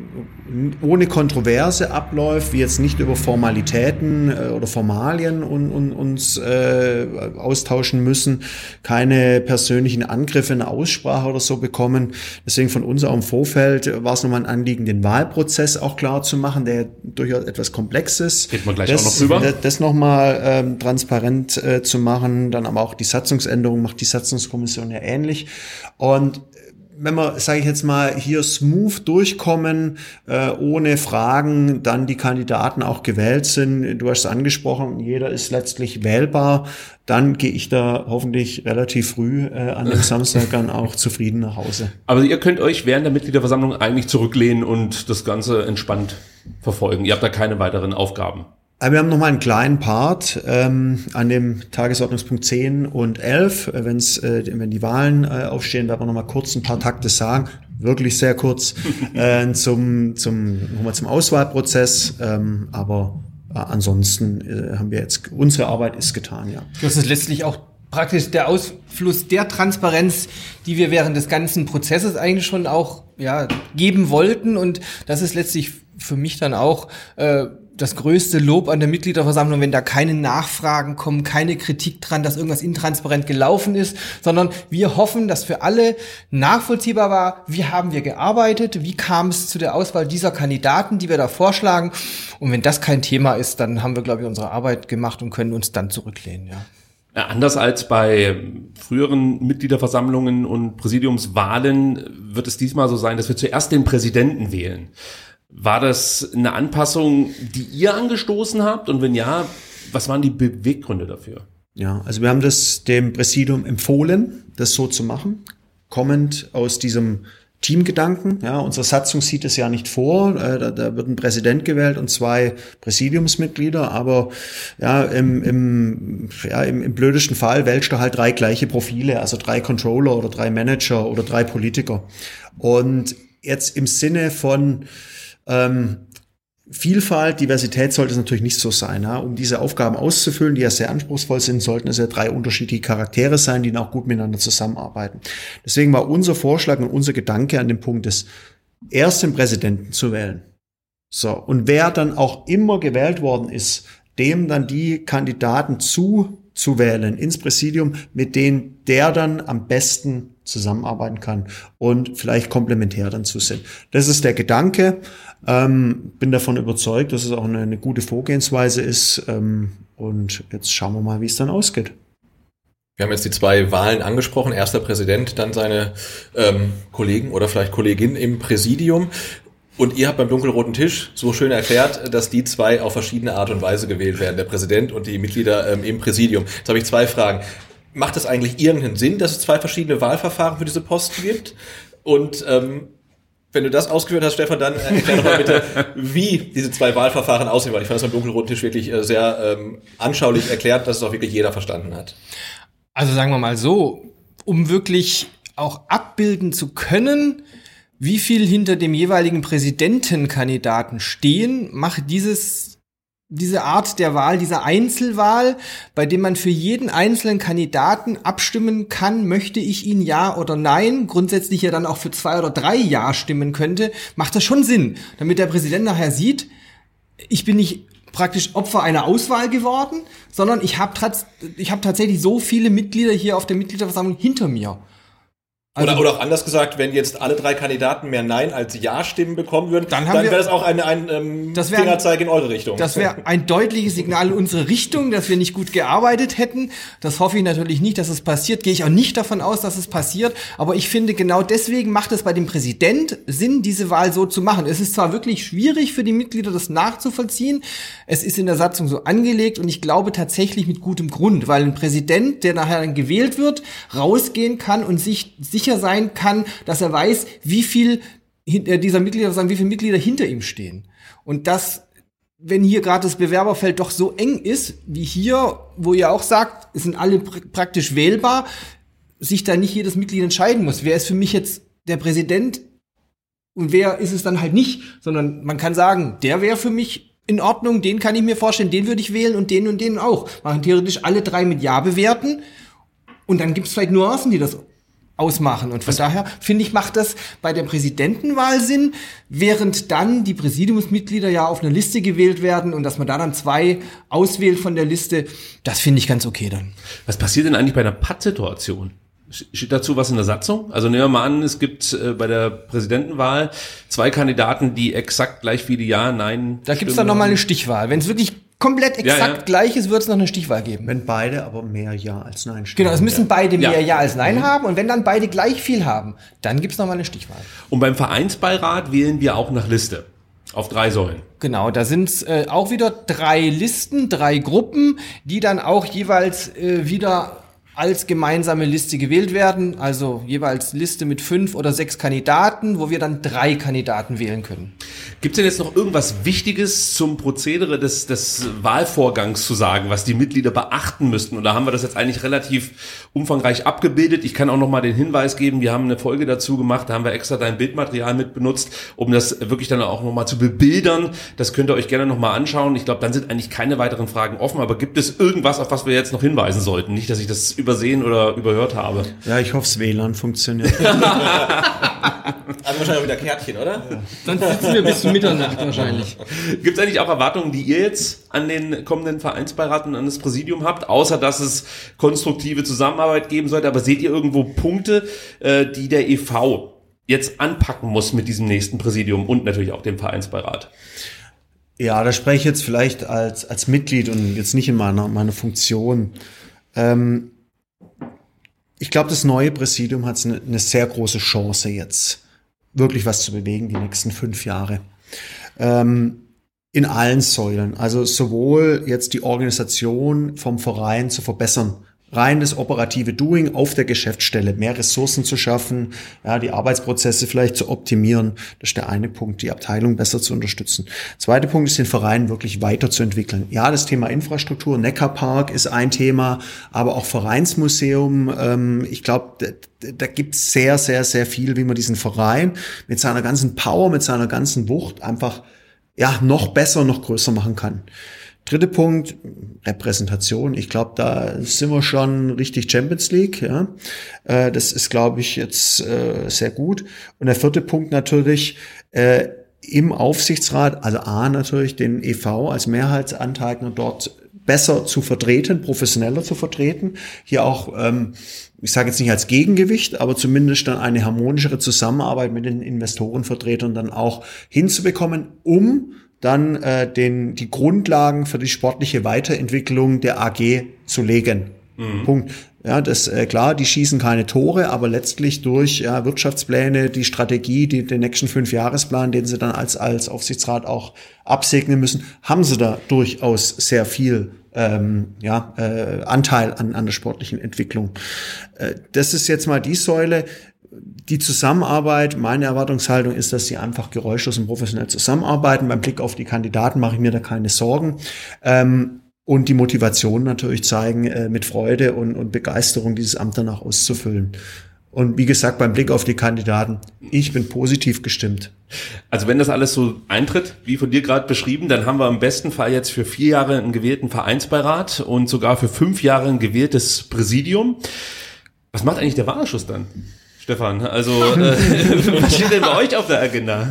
ohne Kontroverse abläuft, wir jetzt nicht über Formalitäten äh, oder Formalien un, un, uns äh, austauschen müssen, keine persönlichen Angriffe, eine Aussprache oder so bekommen. Deswegen von uns auch im Vorfeld war es nochmal ein Anliegen, den Wahlprozess auch klar zu machen, der durchaus etwas komplex ist. Geht man gleich das, auch noch drüber. Das, das nochmal ähm, transparent äh, zu machen, dann aber auch die Satzungsänderung macht die Satzungskommission ja ähnlich. Und wenn wir, sage ich jetzt mal, hier smooth durchkommen, äh, ohne Fragen, dann die Kandidaten auch gewählt sind, du hast es angesprochen, jeder ist letztlich wählbar, dann gehe ich da hoffentlich relativ früh äh, an dem Samstag dann auch zufrieden nach Hause. Aber ihr könnt euch während der Mitgliederversammlung eigentlich zurücklehnen und das Ganze entspannt verfolgen. Ihr habt da keine weiteren Aufgaben. Aber wir haben noch mal einen kleinen Part ähm, an dem Tagesordnungspunkt zehn und elf. Äh, wenn's, äh, wenn die Wahlen äh, aufstehen, werden wir noch mal kurz ein paar Takte sagen. Wirklich sehr kurz äh, zum, zum, nochmal zum Auswahlprozess. Ähm, aber äh, ansonsten äh, haben wir jetzt, unsere Arbeit ist getan, ja. Das ist letztlich auch praktisch der Ausfluss der Transparenz, die wir während des ganzen Prozesses eigentlich schon auch ja geben wollten. Und das ist letztlich für mich dann auch äh, das größte Lob an der Mitgliederversammlung, wenn da keine Nachfragen kommen, keine Kritik dran, dass irgendwas intransparent gelaufen ist, sondern wir hoffen, dass für alle nachvollziehbar war, wie haben wir gearbeitet, wie kam es zu der Auswahl dieser Kandidaten, die wir da vorschlagen. Und wenn das kein Thema ist, dann haben wir, glaube ich, unsere Arbeit gemacht und können uns dann zurücklehnen, ja. Ja, anders als bei früheren Mitgliederversammlungen und Präsidiumswahlen wird es diesmal so sein, dass wir zuerst den Präsidenten wählen. War das eine Anpassung, die ihr angestoßen habt? Und wenn ja, was waren die Beweggründe dafür? Ja, also wir haben das dem Präsidium empfohlen, das so zu machen, kommend aus diesem Teamgedanken. Ja, unsere Satzung sieht es ja nicht vor. Äh, da, da wird ein Präsident gewählt und zwei Präsidiumsmitglieder. Aber ja, im, im, ja, im, im blödesten Fall wählst du halt drei gleiche Profile, also drei Controller oder drei Manager oder drei Politiker. Und jetzt im Sinne von Ähm, Vielfalt, Diversität sollte es natürlich nicht so sein. Ja? Um diese Aufgaben auszufüllen, die ja sehr anspruchsvoll sind, sollten es ja drei unterschiedliche Charaktere sein, die dann auch gut miteinander zusammenarbeiten. Deswegen war unser Vorschlag und unser Gedanke an dem Punkt, es erst den Präsidenten zu wählen. So, und wer dann auch immer gewählt worden ist, dem dann die Kandidaten zu zu wählen ins Präsidium, mit denen der dann am besten zusammenarbeiten kann und vielleicht komplementär dann zu sind. Das ist der Gedanke. Ähm, bin davon überzeugt, dass es auch eine, eine gute Vorgehensweise ist. Ähm, und jetzt schauen wir mal, wie es dann ausgeht. Wir haben jetzt die zwei Wahlen angesprochen. Erster Präsident, dann seine ähm, Kollegen oder vielleicht Kollegin im Präsidium. Und ihr habt beim dunkelroten Tisch so schön erklärt, dass die zwei auf verschiedene Art und Weise gewählt werden, der Präsident und die Mitglieder ähm, im Präsidium. Jetzt habe ich zwei Fragen. Macht es eigentlich irgendeinen Sinn, dass es zwei verschiedene Wahlverfahren für diese Posten gibt? Und ähm, wenn du das ausgeführt hast, Stefan, dann äh, erklär doch mal bitte, wie diese zwei Wahlverfahren aussehen, weil ich fand das beim dunkelroten Tisch wirklich äh, sehr ähm, anschaulich erklärt, dass es auch wirklich jeder verstanden hat. Also sagen wir mal so, um wirklich auch abbilden zu können, wie viel hinter dem jeweiligen Präsidentenkandidaten stehen, macht dieses, diese Art der Wahl, diese Einzelwahl, bei dem man für jeden einzelnen Kandidaten abstimmen kann, möchte ich ihn ja oder nein, grundsätzlich ja dann auch für zwei oder drei Ja stimmen könnte, macht das schon Sinn, damit der Präsident nachher sieht, ich bin nicht praktisch Opfer einer Auswahl geworden, sondern ich habe ich hab tatsächlich so viele Mitglieder hier auf der Mitgliederversammlung hinter mir. Also, oder, oder auch anders gesagt, wenn jetzt alle drei Kandidaten mehr Nein als Ja-Stimmen bekommen würden, dann, dann wäre das auch ein, ein ähm, das wär, Fingerzeig in eure Richtung. Das wäre ein deutliches Signal in unsere Richtung, dass wir nicht gut gearbeitet hätten. Das hoffe ich natürlich nicht, dass es passiert. Gehe ich auch nicht davon aus, dass es passiert. Aber ich finde, genau deswegen macht es bei dem Präsident Sinn, diese Wahl so zu machen. Es ist zwar wirklich schwierig für die Mitglieder, das nachzuvollziehen. Es ist in der Satzung so angelegt und ich glaube tatsächlich mit gutem Grund, weil ein Präsident, der nachher dann gewählt wird, rausgehen kann und sich sicher sein kann, dass er weiß, wie viel dieser Mitglieder, wie viele Mitglieder hinter ihm stehen. Und das, wenn hier gerade das Bewerberfeld doch so eng ist, wie hier, wo ihr auch sagt, es sind alle pr- praktisch wählbar, sich da nicht jedes Mitglied entscheiden muss. Wer ist für mich jetzt der Präsident und wer ist es dann halt nicht? Sondern man kann sagen, der wäre für mich in Ordnung, den kann ich mir vorstellen, den würde ich wählen und den und den auch. Man kann theoretisch alle drei mit Ja bewerten und dann gibt es vielleicht Nuancen, die das ausmachen. Und von Was? daher, finde ich, macht das bei der Präsidentenwahl Sinn, während dann die Präsidiumsmitglieder ja auf eine Liste gewählt werden und dass man da dann zwei auswählt von der Liste, das finde ich ganz okay dann. Was passiert denn eigentlich bei einer Pattsituation? Steht dazu was in der Satzung? Also nehmen wir mal an, es gibt äh, bei der Präsidentenwahl zwei Kandidaten, die exakt gleich viele Ja, Nein. Da gibt es dann nochmal eine Stichwahl. Wenn es wirklich komplett exakt Ja, ja. Gleiches, wird es noch eine Stichwahl geben. Wenn beide aber mehr Ja als Nein stimmen. Genau, es müssen beide Ja. mehr Ja als Nein haben und wenn dann beide gleich viel haben, dann gibt's noch mal eine Stichwahl. Und beim Vereinsbeirat wählen wir auch nach Liste. Auf drei Säulen. Genau, da sind äh, auch wieder drei Listen, drei Gruppen, die dann auch jeweils äh, wieder als gemeinsame Liste gewählt werden. Also jeweils Liste mit fünf oder sechs Kandidaten, wo wir dann drei Kandidaten wählen können. Gibt es denn jetzt noch irgendwas Wichtiges zum Prozedere des, des Wahlvorgangs zu sagen, was die Mitglieder beachten müssten? Oder haben wir das jetzt eigentlich relativ umfangreich abgebildet? Ich kann auch noch mal den Hinweis geben, wir haben eine Folge dazu gemacht, da haben wir extra dein Bildmaterial mit benutzt, um das wirklich dann auch noch mal zu bebildern. Das könnt ihr euch gerne noch mal anschauen. Ich glaube, dann sind eigentlich keine weiteren Fragen offen. Aber gibt es irgendwas, auf was wir jetzt noch hinweisen sollten? Nicht, dass ich das übersehen oder überhört habe. Ja, ich hoffe, das W L A N funktioniert. Also wahrscheinlich wieder Kärtchen, oder? Ja. Dann sitzen wir bis zu Mitternacht wahrscheinlich. Gibt es eigentlich auch Erwartungen, die ihr jetzt an den kommenden Vereinsbeirat und an das Präsidium habt, außer dass es konstruktive Zusammenarbeit geben sollte? Aber seht ihr irgendwo Punkte, äh, die der E V jetzt anpacken muss mit diesem nächsten Präsidium und natürlich auch dem Vereinsbeirat? Ja, da spreche ich jetzt vielleicht als, als Mitglied und jetzt nicht in meiner, meiner Funktion. Ähm, ich glaube, das neue Präsidium hat eine, eine sehr große Chance jetzt, wirklich was zu bewegen die nächsten fünf Jahre. Ähm, in allen Säulen. Also sowohl jetzt die Organisation vom Verein zu verbessern, rein das operative Doing auf der Geschäftsstelle, mehr Ressourcen zu schaffen, ja, die Arbeitsprozesse vielleicht zu optimieren. Das ist der eine Punkt, die Abteilung besser zu unterstützen. Zweiter Punkt ist, den Verein wirklich weiterzuentwickeln. Ja, das Thema Infrastruktur, Neckarpark ist ein Thema, aber auch Vereinsmuseum. Ähm, ich glaube, da, da gibt es sehr, sehr, sehr viel, wie man diesen Verein mit seiner ganzen Power, mit seiner ganzen Wucht einfach ja noch besser, noch größer machen kann. Dritter Punkt, Repräsentation. Ich glaube, da sind wir schon richtig Champions League. Ja, äh, das ist, glaube ich, jetzt äh, sehr gut. Und der vierte Punkt natürlich äh, im Aufsichtsrat, also A natürlich den E V als Mehrheitsanteigner dort besser zu vertreten, professioneller zu vertreten. Hier auch, ähm, ich sage jetzt nicht als Gegengewicht, aber zumindest dann eine harmonischere Zusammenarbeit mit den Investorenvertretern dann auch hinzubekommen, um dann äh, den die Grundlagen für die sportliche Weiterentwicklung der A G zu legen. Mhm. Punkt. Ja, das äh, klar, die schießen keine Tore, aber letztlich durch ja, Wirtschaftspläne, die Strategie, die, den nächsten Fünfjahresplan, den sie dann als als Aufsichtsrat auch absegnen müssen, haben sie da durchaus sehr viel ähm, ja, äh, Anteil an an der sportlichen Entwicklung. Äh, das ist jetzt mal die Säule. Die Zusammenarbeit, meine Erwartungshaltung ist, dass sie einfach geräuschlos und professionell zusammenarbeiten. Beim Blick auf die Kandidaten mache ich mir da keine Sorgen. Ähm, und die Motivation natürlich zeigen, äh, mit Freude und, und Begeisterung dieses Amt danach auszufüllen. Und wie gesagt, beim Blick auf die Kandidaten, ich bin positiv gestimmt. Also wenn das alles so eintritt, wie von dir gerade beschrieben, dann haben wir im besten Fall jetzt für vier Jahre einen gewählten Vereinsbeirat und sogar für fünf Jahre ein gewähltes Präsidium. Was macht eigentlich der Wahlausschuss dann? Stefan, also äh, was steht denn bei euch auf der Agenda?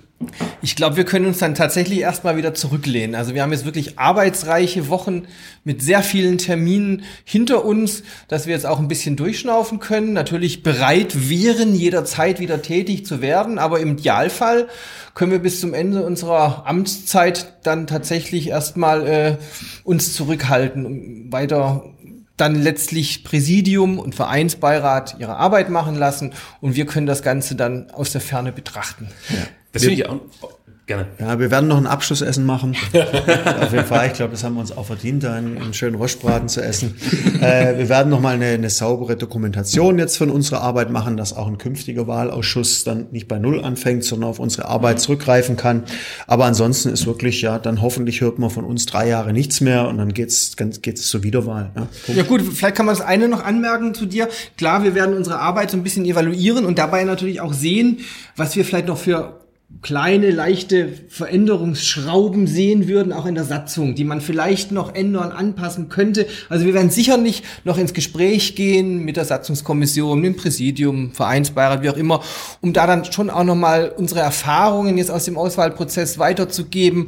Ich glaube, wir können uns dann tatsächlich erstmal wieder zurücklehnen. Also wir haben jetzt wirklich arbeitsreiche Wochen mit sehr vielen Terminen hinter uns, dass wir jetzt auch ein bisschen durchschnaufen können. Natürlich bereit wären, jederzeit wieder tätig zu werden, aber im Idealfall können wir bis zum Ende unserer Amtszeit dann tatsächlich erstmal äh, uns zurückhalten, um weiter dann letztlich Präsidium und Vereinsbeirat ihre Arbeit machen lassen und wir können das Ganze dann aus der Ferne betrachten. Ja. Das finde ich auch gerne. Ja, wir werden noch ein Abschlussessen machen. Auf jeden Fall, ich glaube, das haben wir uns auch verdient, einen, einen schönen Rostbraten zu essen. Äh, wir werden noch mal eine, eine saubere Dokumentation jetzt von unserer Arbeit machen, dass auch ein künftiger Wahlausschuss dann nicht bei Null anfängt, sondern auf unsere Arbeit zurückgreifen kann. Aber ansonsten ist wirklich, ja, dann hoffentlich hört man von uns drei Jahre nichts mehr und dann geht's, geht's zur Wiederwahl. Ja, ja gut, vielleicht kann man das eine noch anmerken zu dir. Klar, wir werden unsere Arbeit so ein bisschen evaluieren und dabei natürlich auch sehen, was wir vielleicht noch für kleine, leichte Veränderungsschrauben sehen würden, auch in der Satzung, die man vielleicht noch ändern, anpassen könnte. Also wir werden sicherlich noch ins Gespräch gehen mit der Satzungskommission, dem Präsidium, Vereinsbeirat, wie auch immer, um da dann schon auch nochmal unsere Erfahrungen jetzt aus dem Auswahlprozess weiterzugeben,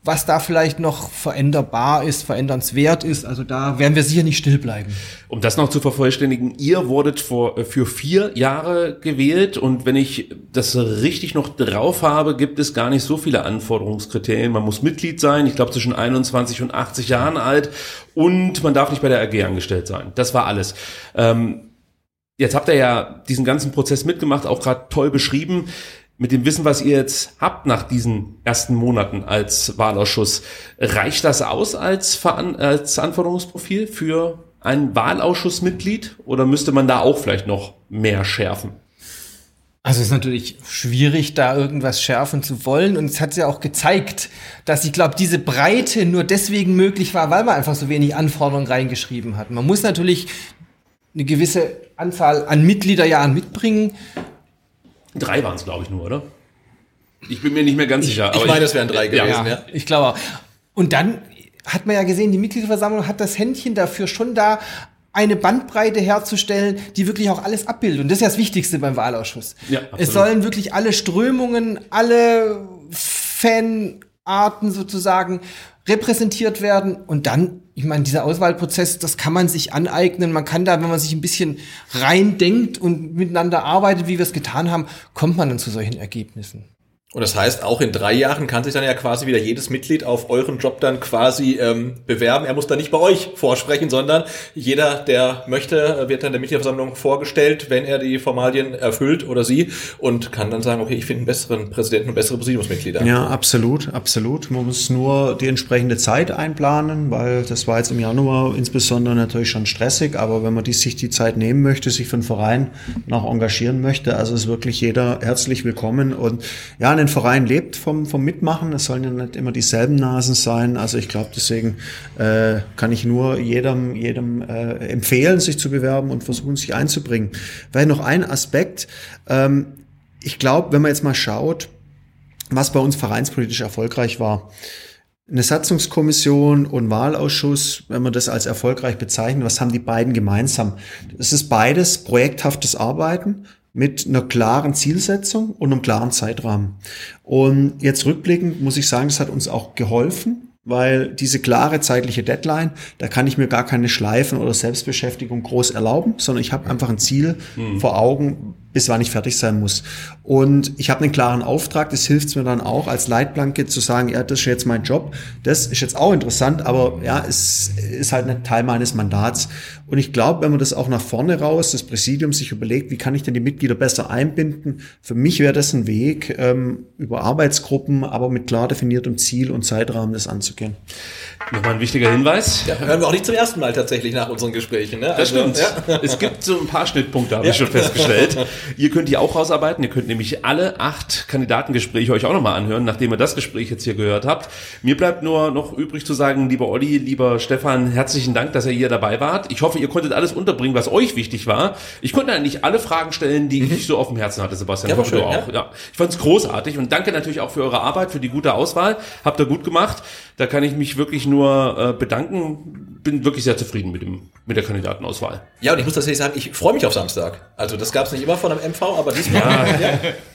was da vielleicht noch veränderbar ist, verändernswert ist. Also da werden wir sicher nicht still bleiben. Um das noch zu vervollständigen, ihr wurdet vor, für vier Jahre gewählt und wenn ich das richtig noch drauf habe, gibt es gar nicht so viele Anforderungskriterien. Man muss Mitglied sein, ich glaube zwischen einundzwanzig und achtzig Jahren alt und man darf nicht bei der A G angestellt sein. Das war alles. Ähm, jetzt habt ihr ja diesen ganzen Prozess mitgemacht, auch gerade toll beschrieben. Mit dem Wissen, was ihr jetzt habt nach diesen ersten Monaten als Wahlausschuss, reicht das aus als, Veran- als Anforderungsprofil für ein Wahlausschussmitglied oder müsste man da auch vielleicht noch mehr schärfen? Also es ist natürlich schwierig, da irgendwas schärfen zu wollen. Und es hat ja auch gezeigt, dass ich glaube, diese Breite nur deswegen möglich war, weil man einfach so wenig Anforderungen reingeschrieben hat. Man muss natürlich eine gewisse Anzahl an Mitgliederjahren mitbringen. Drei waren es, glaube ich, nur, oder? Ich bin mir nicht mehr ganz ich, sicher. Ich aber meine, es wären drei gewesen, ja. ja. Ich glaube auch. Und dann hat man ja gesehen, die Mitgliederversammlung hat das Händchen dafür schon da, eine Bandbreite herzustellen, die wirklich auch alles abbildet. Und das ist ja das Wichtigste beim Wahlausschuss. Ja, es sollen wirklich alle Strömungen, alle Fanarten sozusagen repräsentiert werden. Und dann, ich meine, dieser Auswahlprozess, das kann man sich aneignen. Man kann da, wenn man sich ein bisschen reindenkt und miteinander arbeitet, wie wir es getan haben, kommt man dann zu solchen Ergebnissen. Und das heißt, auch in drei Jahren kann sich dann ja quasi wieder jedes Mitglied auf euren Job dann quasi ähm, bewerben. Er muss dann nicht bei euch vorsprechen, sondern jeder, der möchte, wird dann der Mitgliederversammlung vorgestellt, wenn er die Formalien erfüllt oder sie und kann dann sagen, okay, ich finde einen besseren Präsidenten und bessere Präsidiumsmitglieder. Ja, absolut, absolut. Man muss nur die entsprechende Zeit einplanen, weil das war jetzt im Januar insbesondere natürlich schon stressig, aber wenn man die, sich die Zeit nehmen möchte, sich für den Verein noch engagieren möchte, also ist wirklich jeder herzlich willkommen und ja, ein Verein lebt vom, vom Mitmachen. Es sollen ja nicht immer dieselben Nasen sein. Also ich glaube, deswegen äh, kann ich nur jedem, jedem äh, empfehlen, sich zu bewerben und versuchen, sich einzubringen. Weil noch ein Aspekt, ähm, ich glaube, wenn man jetzt mal schaut, was bei uns vereinspolitisch erfolgreich war, eine Satzungskommission und Wahlausschuss, wenn man das als erfolgreich bezeichnet, was haben die beiden gemeinsam? Es ist beides projekthaftes Arbeiten mit einer klaren Zielsetzung und einem klaren Zeitrahmen. Und jetzt rückblickend muss ich sagen, das hat uns auch geholfen, weil diese klare zeitliche Deadline, da kann ich mir gar keine Schleifen oder Selbstbeschäftigung groß erlauben, sondern ich habe einfach ein Ziel mhm. vor Augen, bis wann ich fertig sein muss. Und ich habe einen klaren Auftrag, das hilft mir dann auch als Leitplanke zu sagen, ja, das ist jetzt mein Job, das ist jetzt auch interessant, aber ja, es ist halt nicht Teil meines Mandats. Und ich glaube, wenn man das auch nach vorne raus, das Präsidium sich überlegt, wie kann ich denn die Mitglieder besser einbinden, für mich wäre das ein Weg, ähm, über Arbeitsgruppen, aber mit klar definiertem Ziel und Zeitrahmen das anzugehen. Nochmal ein wichtiger Hinweis. Ja, hören wir auch nicht zum ersten Mal tatsächlich nach unseren Gesprächen. Ne? Das also, stimmt. Ja. Es gibt so ein paar Schnittpunkte, habe ja. ich schon festgestellt. Ihr könnt die auch rausarbeiten. Ihr könnt nämlich alle acht Kandidatengespräche euch auch nochmal anhören, nachdem ihr das Gespräch jetzt hier gehört habt. Mir bleibt nur noch übrig zu sagen, lieber Olli, lieber Stefan, herzlichen Dank, dass ihr hier dabei wart. Ich hoffe, ihr konntet alles unterbringen, was euch wichtig war. Ich konnte eigentlich alle Fragen stellen, die mhm. ich so auf dem Herzen hatte, Sebastian. Ja, war schön, du auch. Ja. Ja. Ich fand es großartig und danke natürlich auch für eure Arbeit, für die gute Auswahl. Habt ihr gut gemacht. Da kann ich mich wirklich nur äh, bedanken. Bin wirklich sehr zufrieden mit dem mit der Kandidatenauswahl. Ja, und ich muss tatsächlich sagen, ich freue mich auf Samstag. Also das gab es nicht immer von einem M V, aber diesmal. Ja, ja.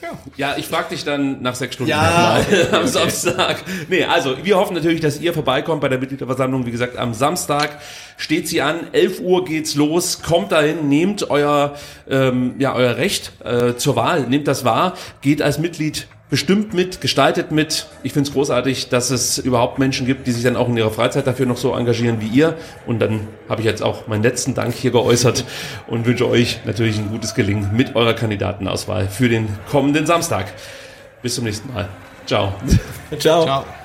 ja ich frage dich dann nach sechs Stunden ja, nochmal am okay. Samstag. Nee, also wir hoffen natürlich, dass ihr vorbeikommt bei der Mitgliederversammlung. Wie gesagt, am Samstag steht sie an. elf Uhr geht's los. Kommt dahin, nehmt euer ähm, ja euer Recht äh, zur Wahl, nehmt das wahr, geht als Mitglied bestimmt mit, gestaltet mit. Ich finde es großartig, dass es überhaupt Menschen gibt, die sich dann auch in ihrer Freizeit dafür noch so engagieren wie ihr. Und dann habe ich jetzt auch meinen letzten Dank hier geäußert und wünsche euch natürlich ein gutes Gelingen mit eurer Kandidatenauswahl für den kommenden Samstag. Bis zum nächsten Mal. Ciao. Ciao. Ciao.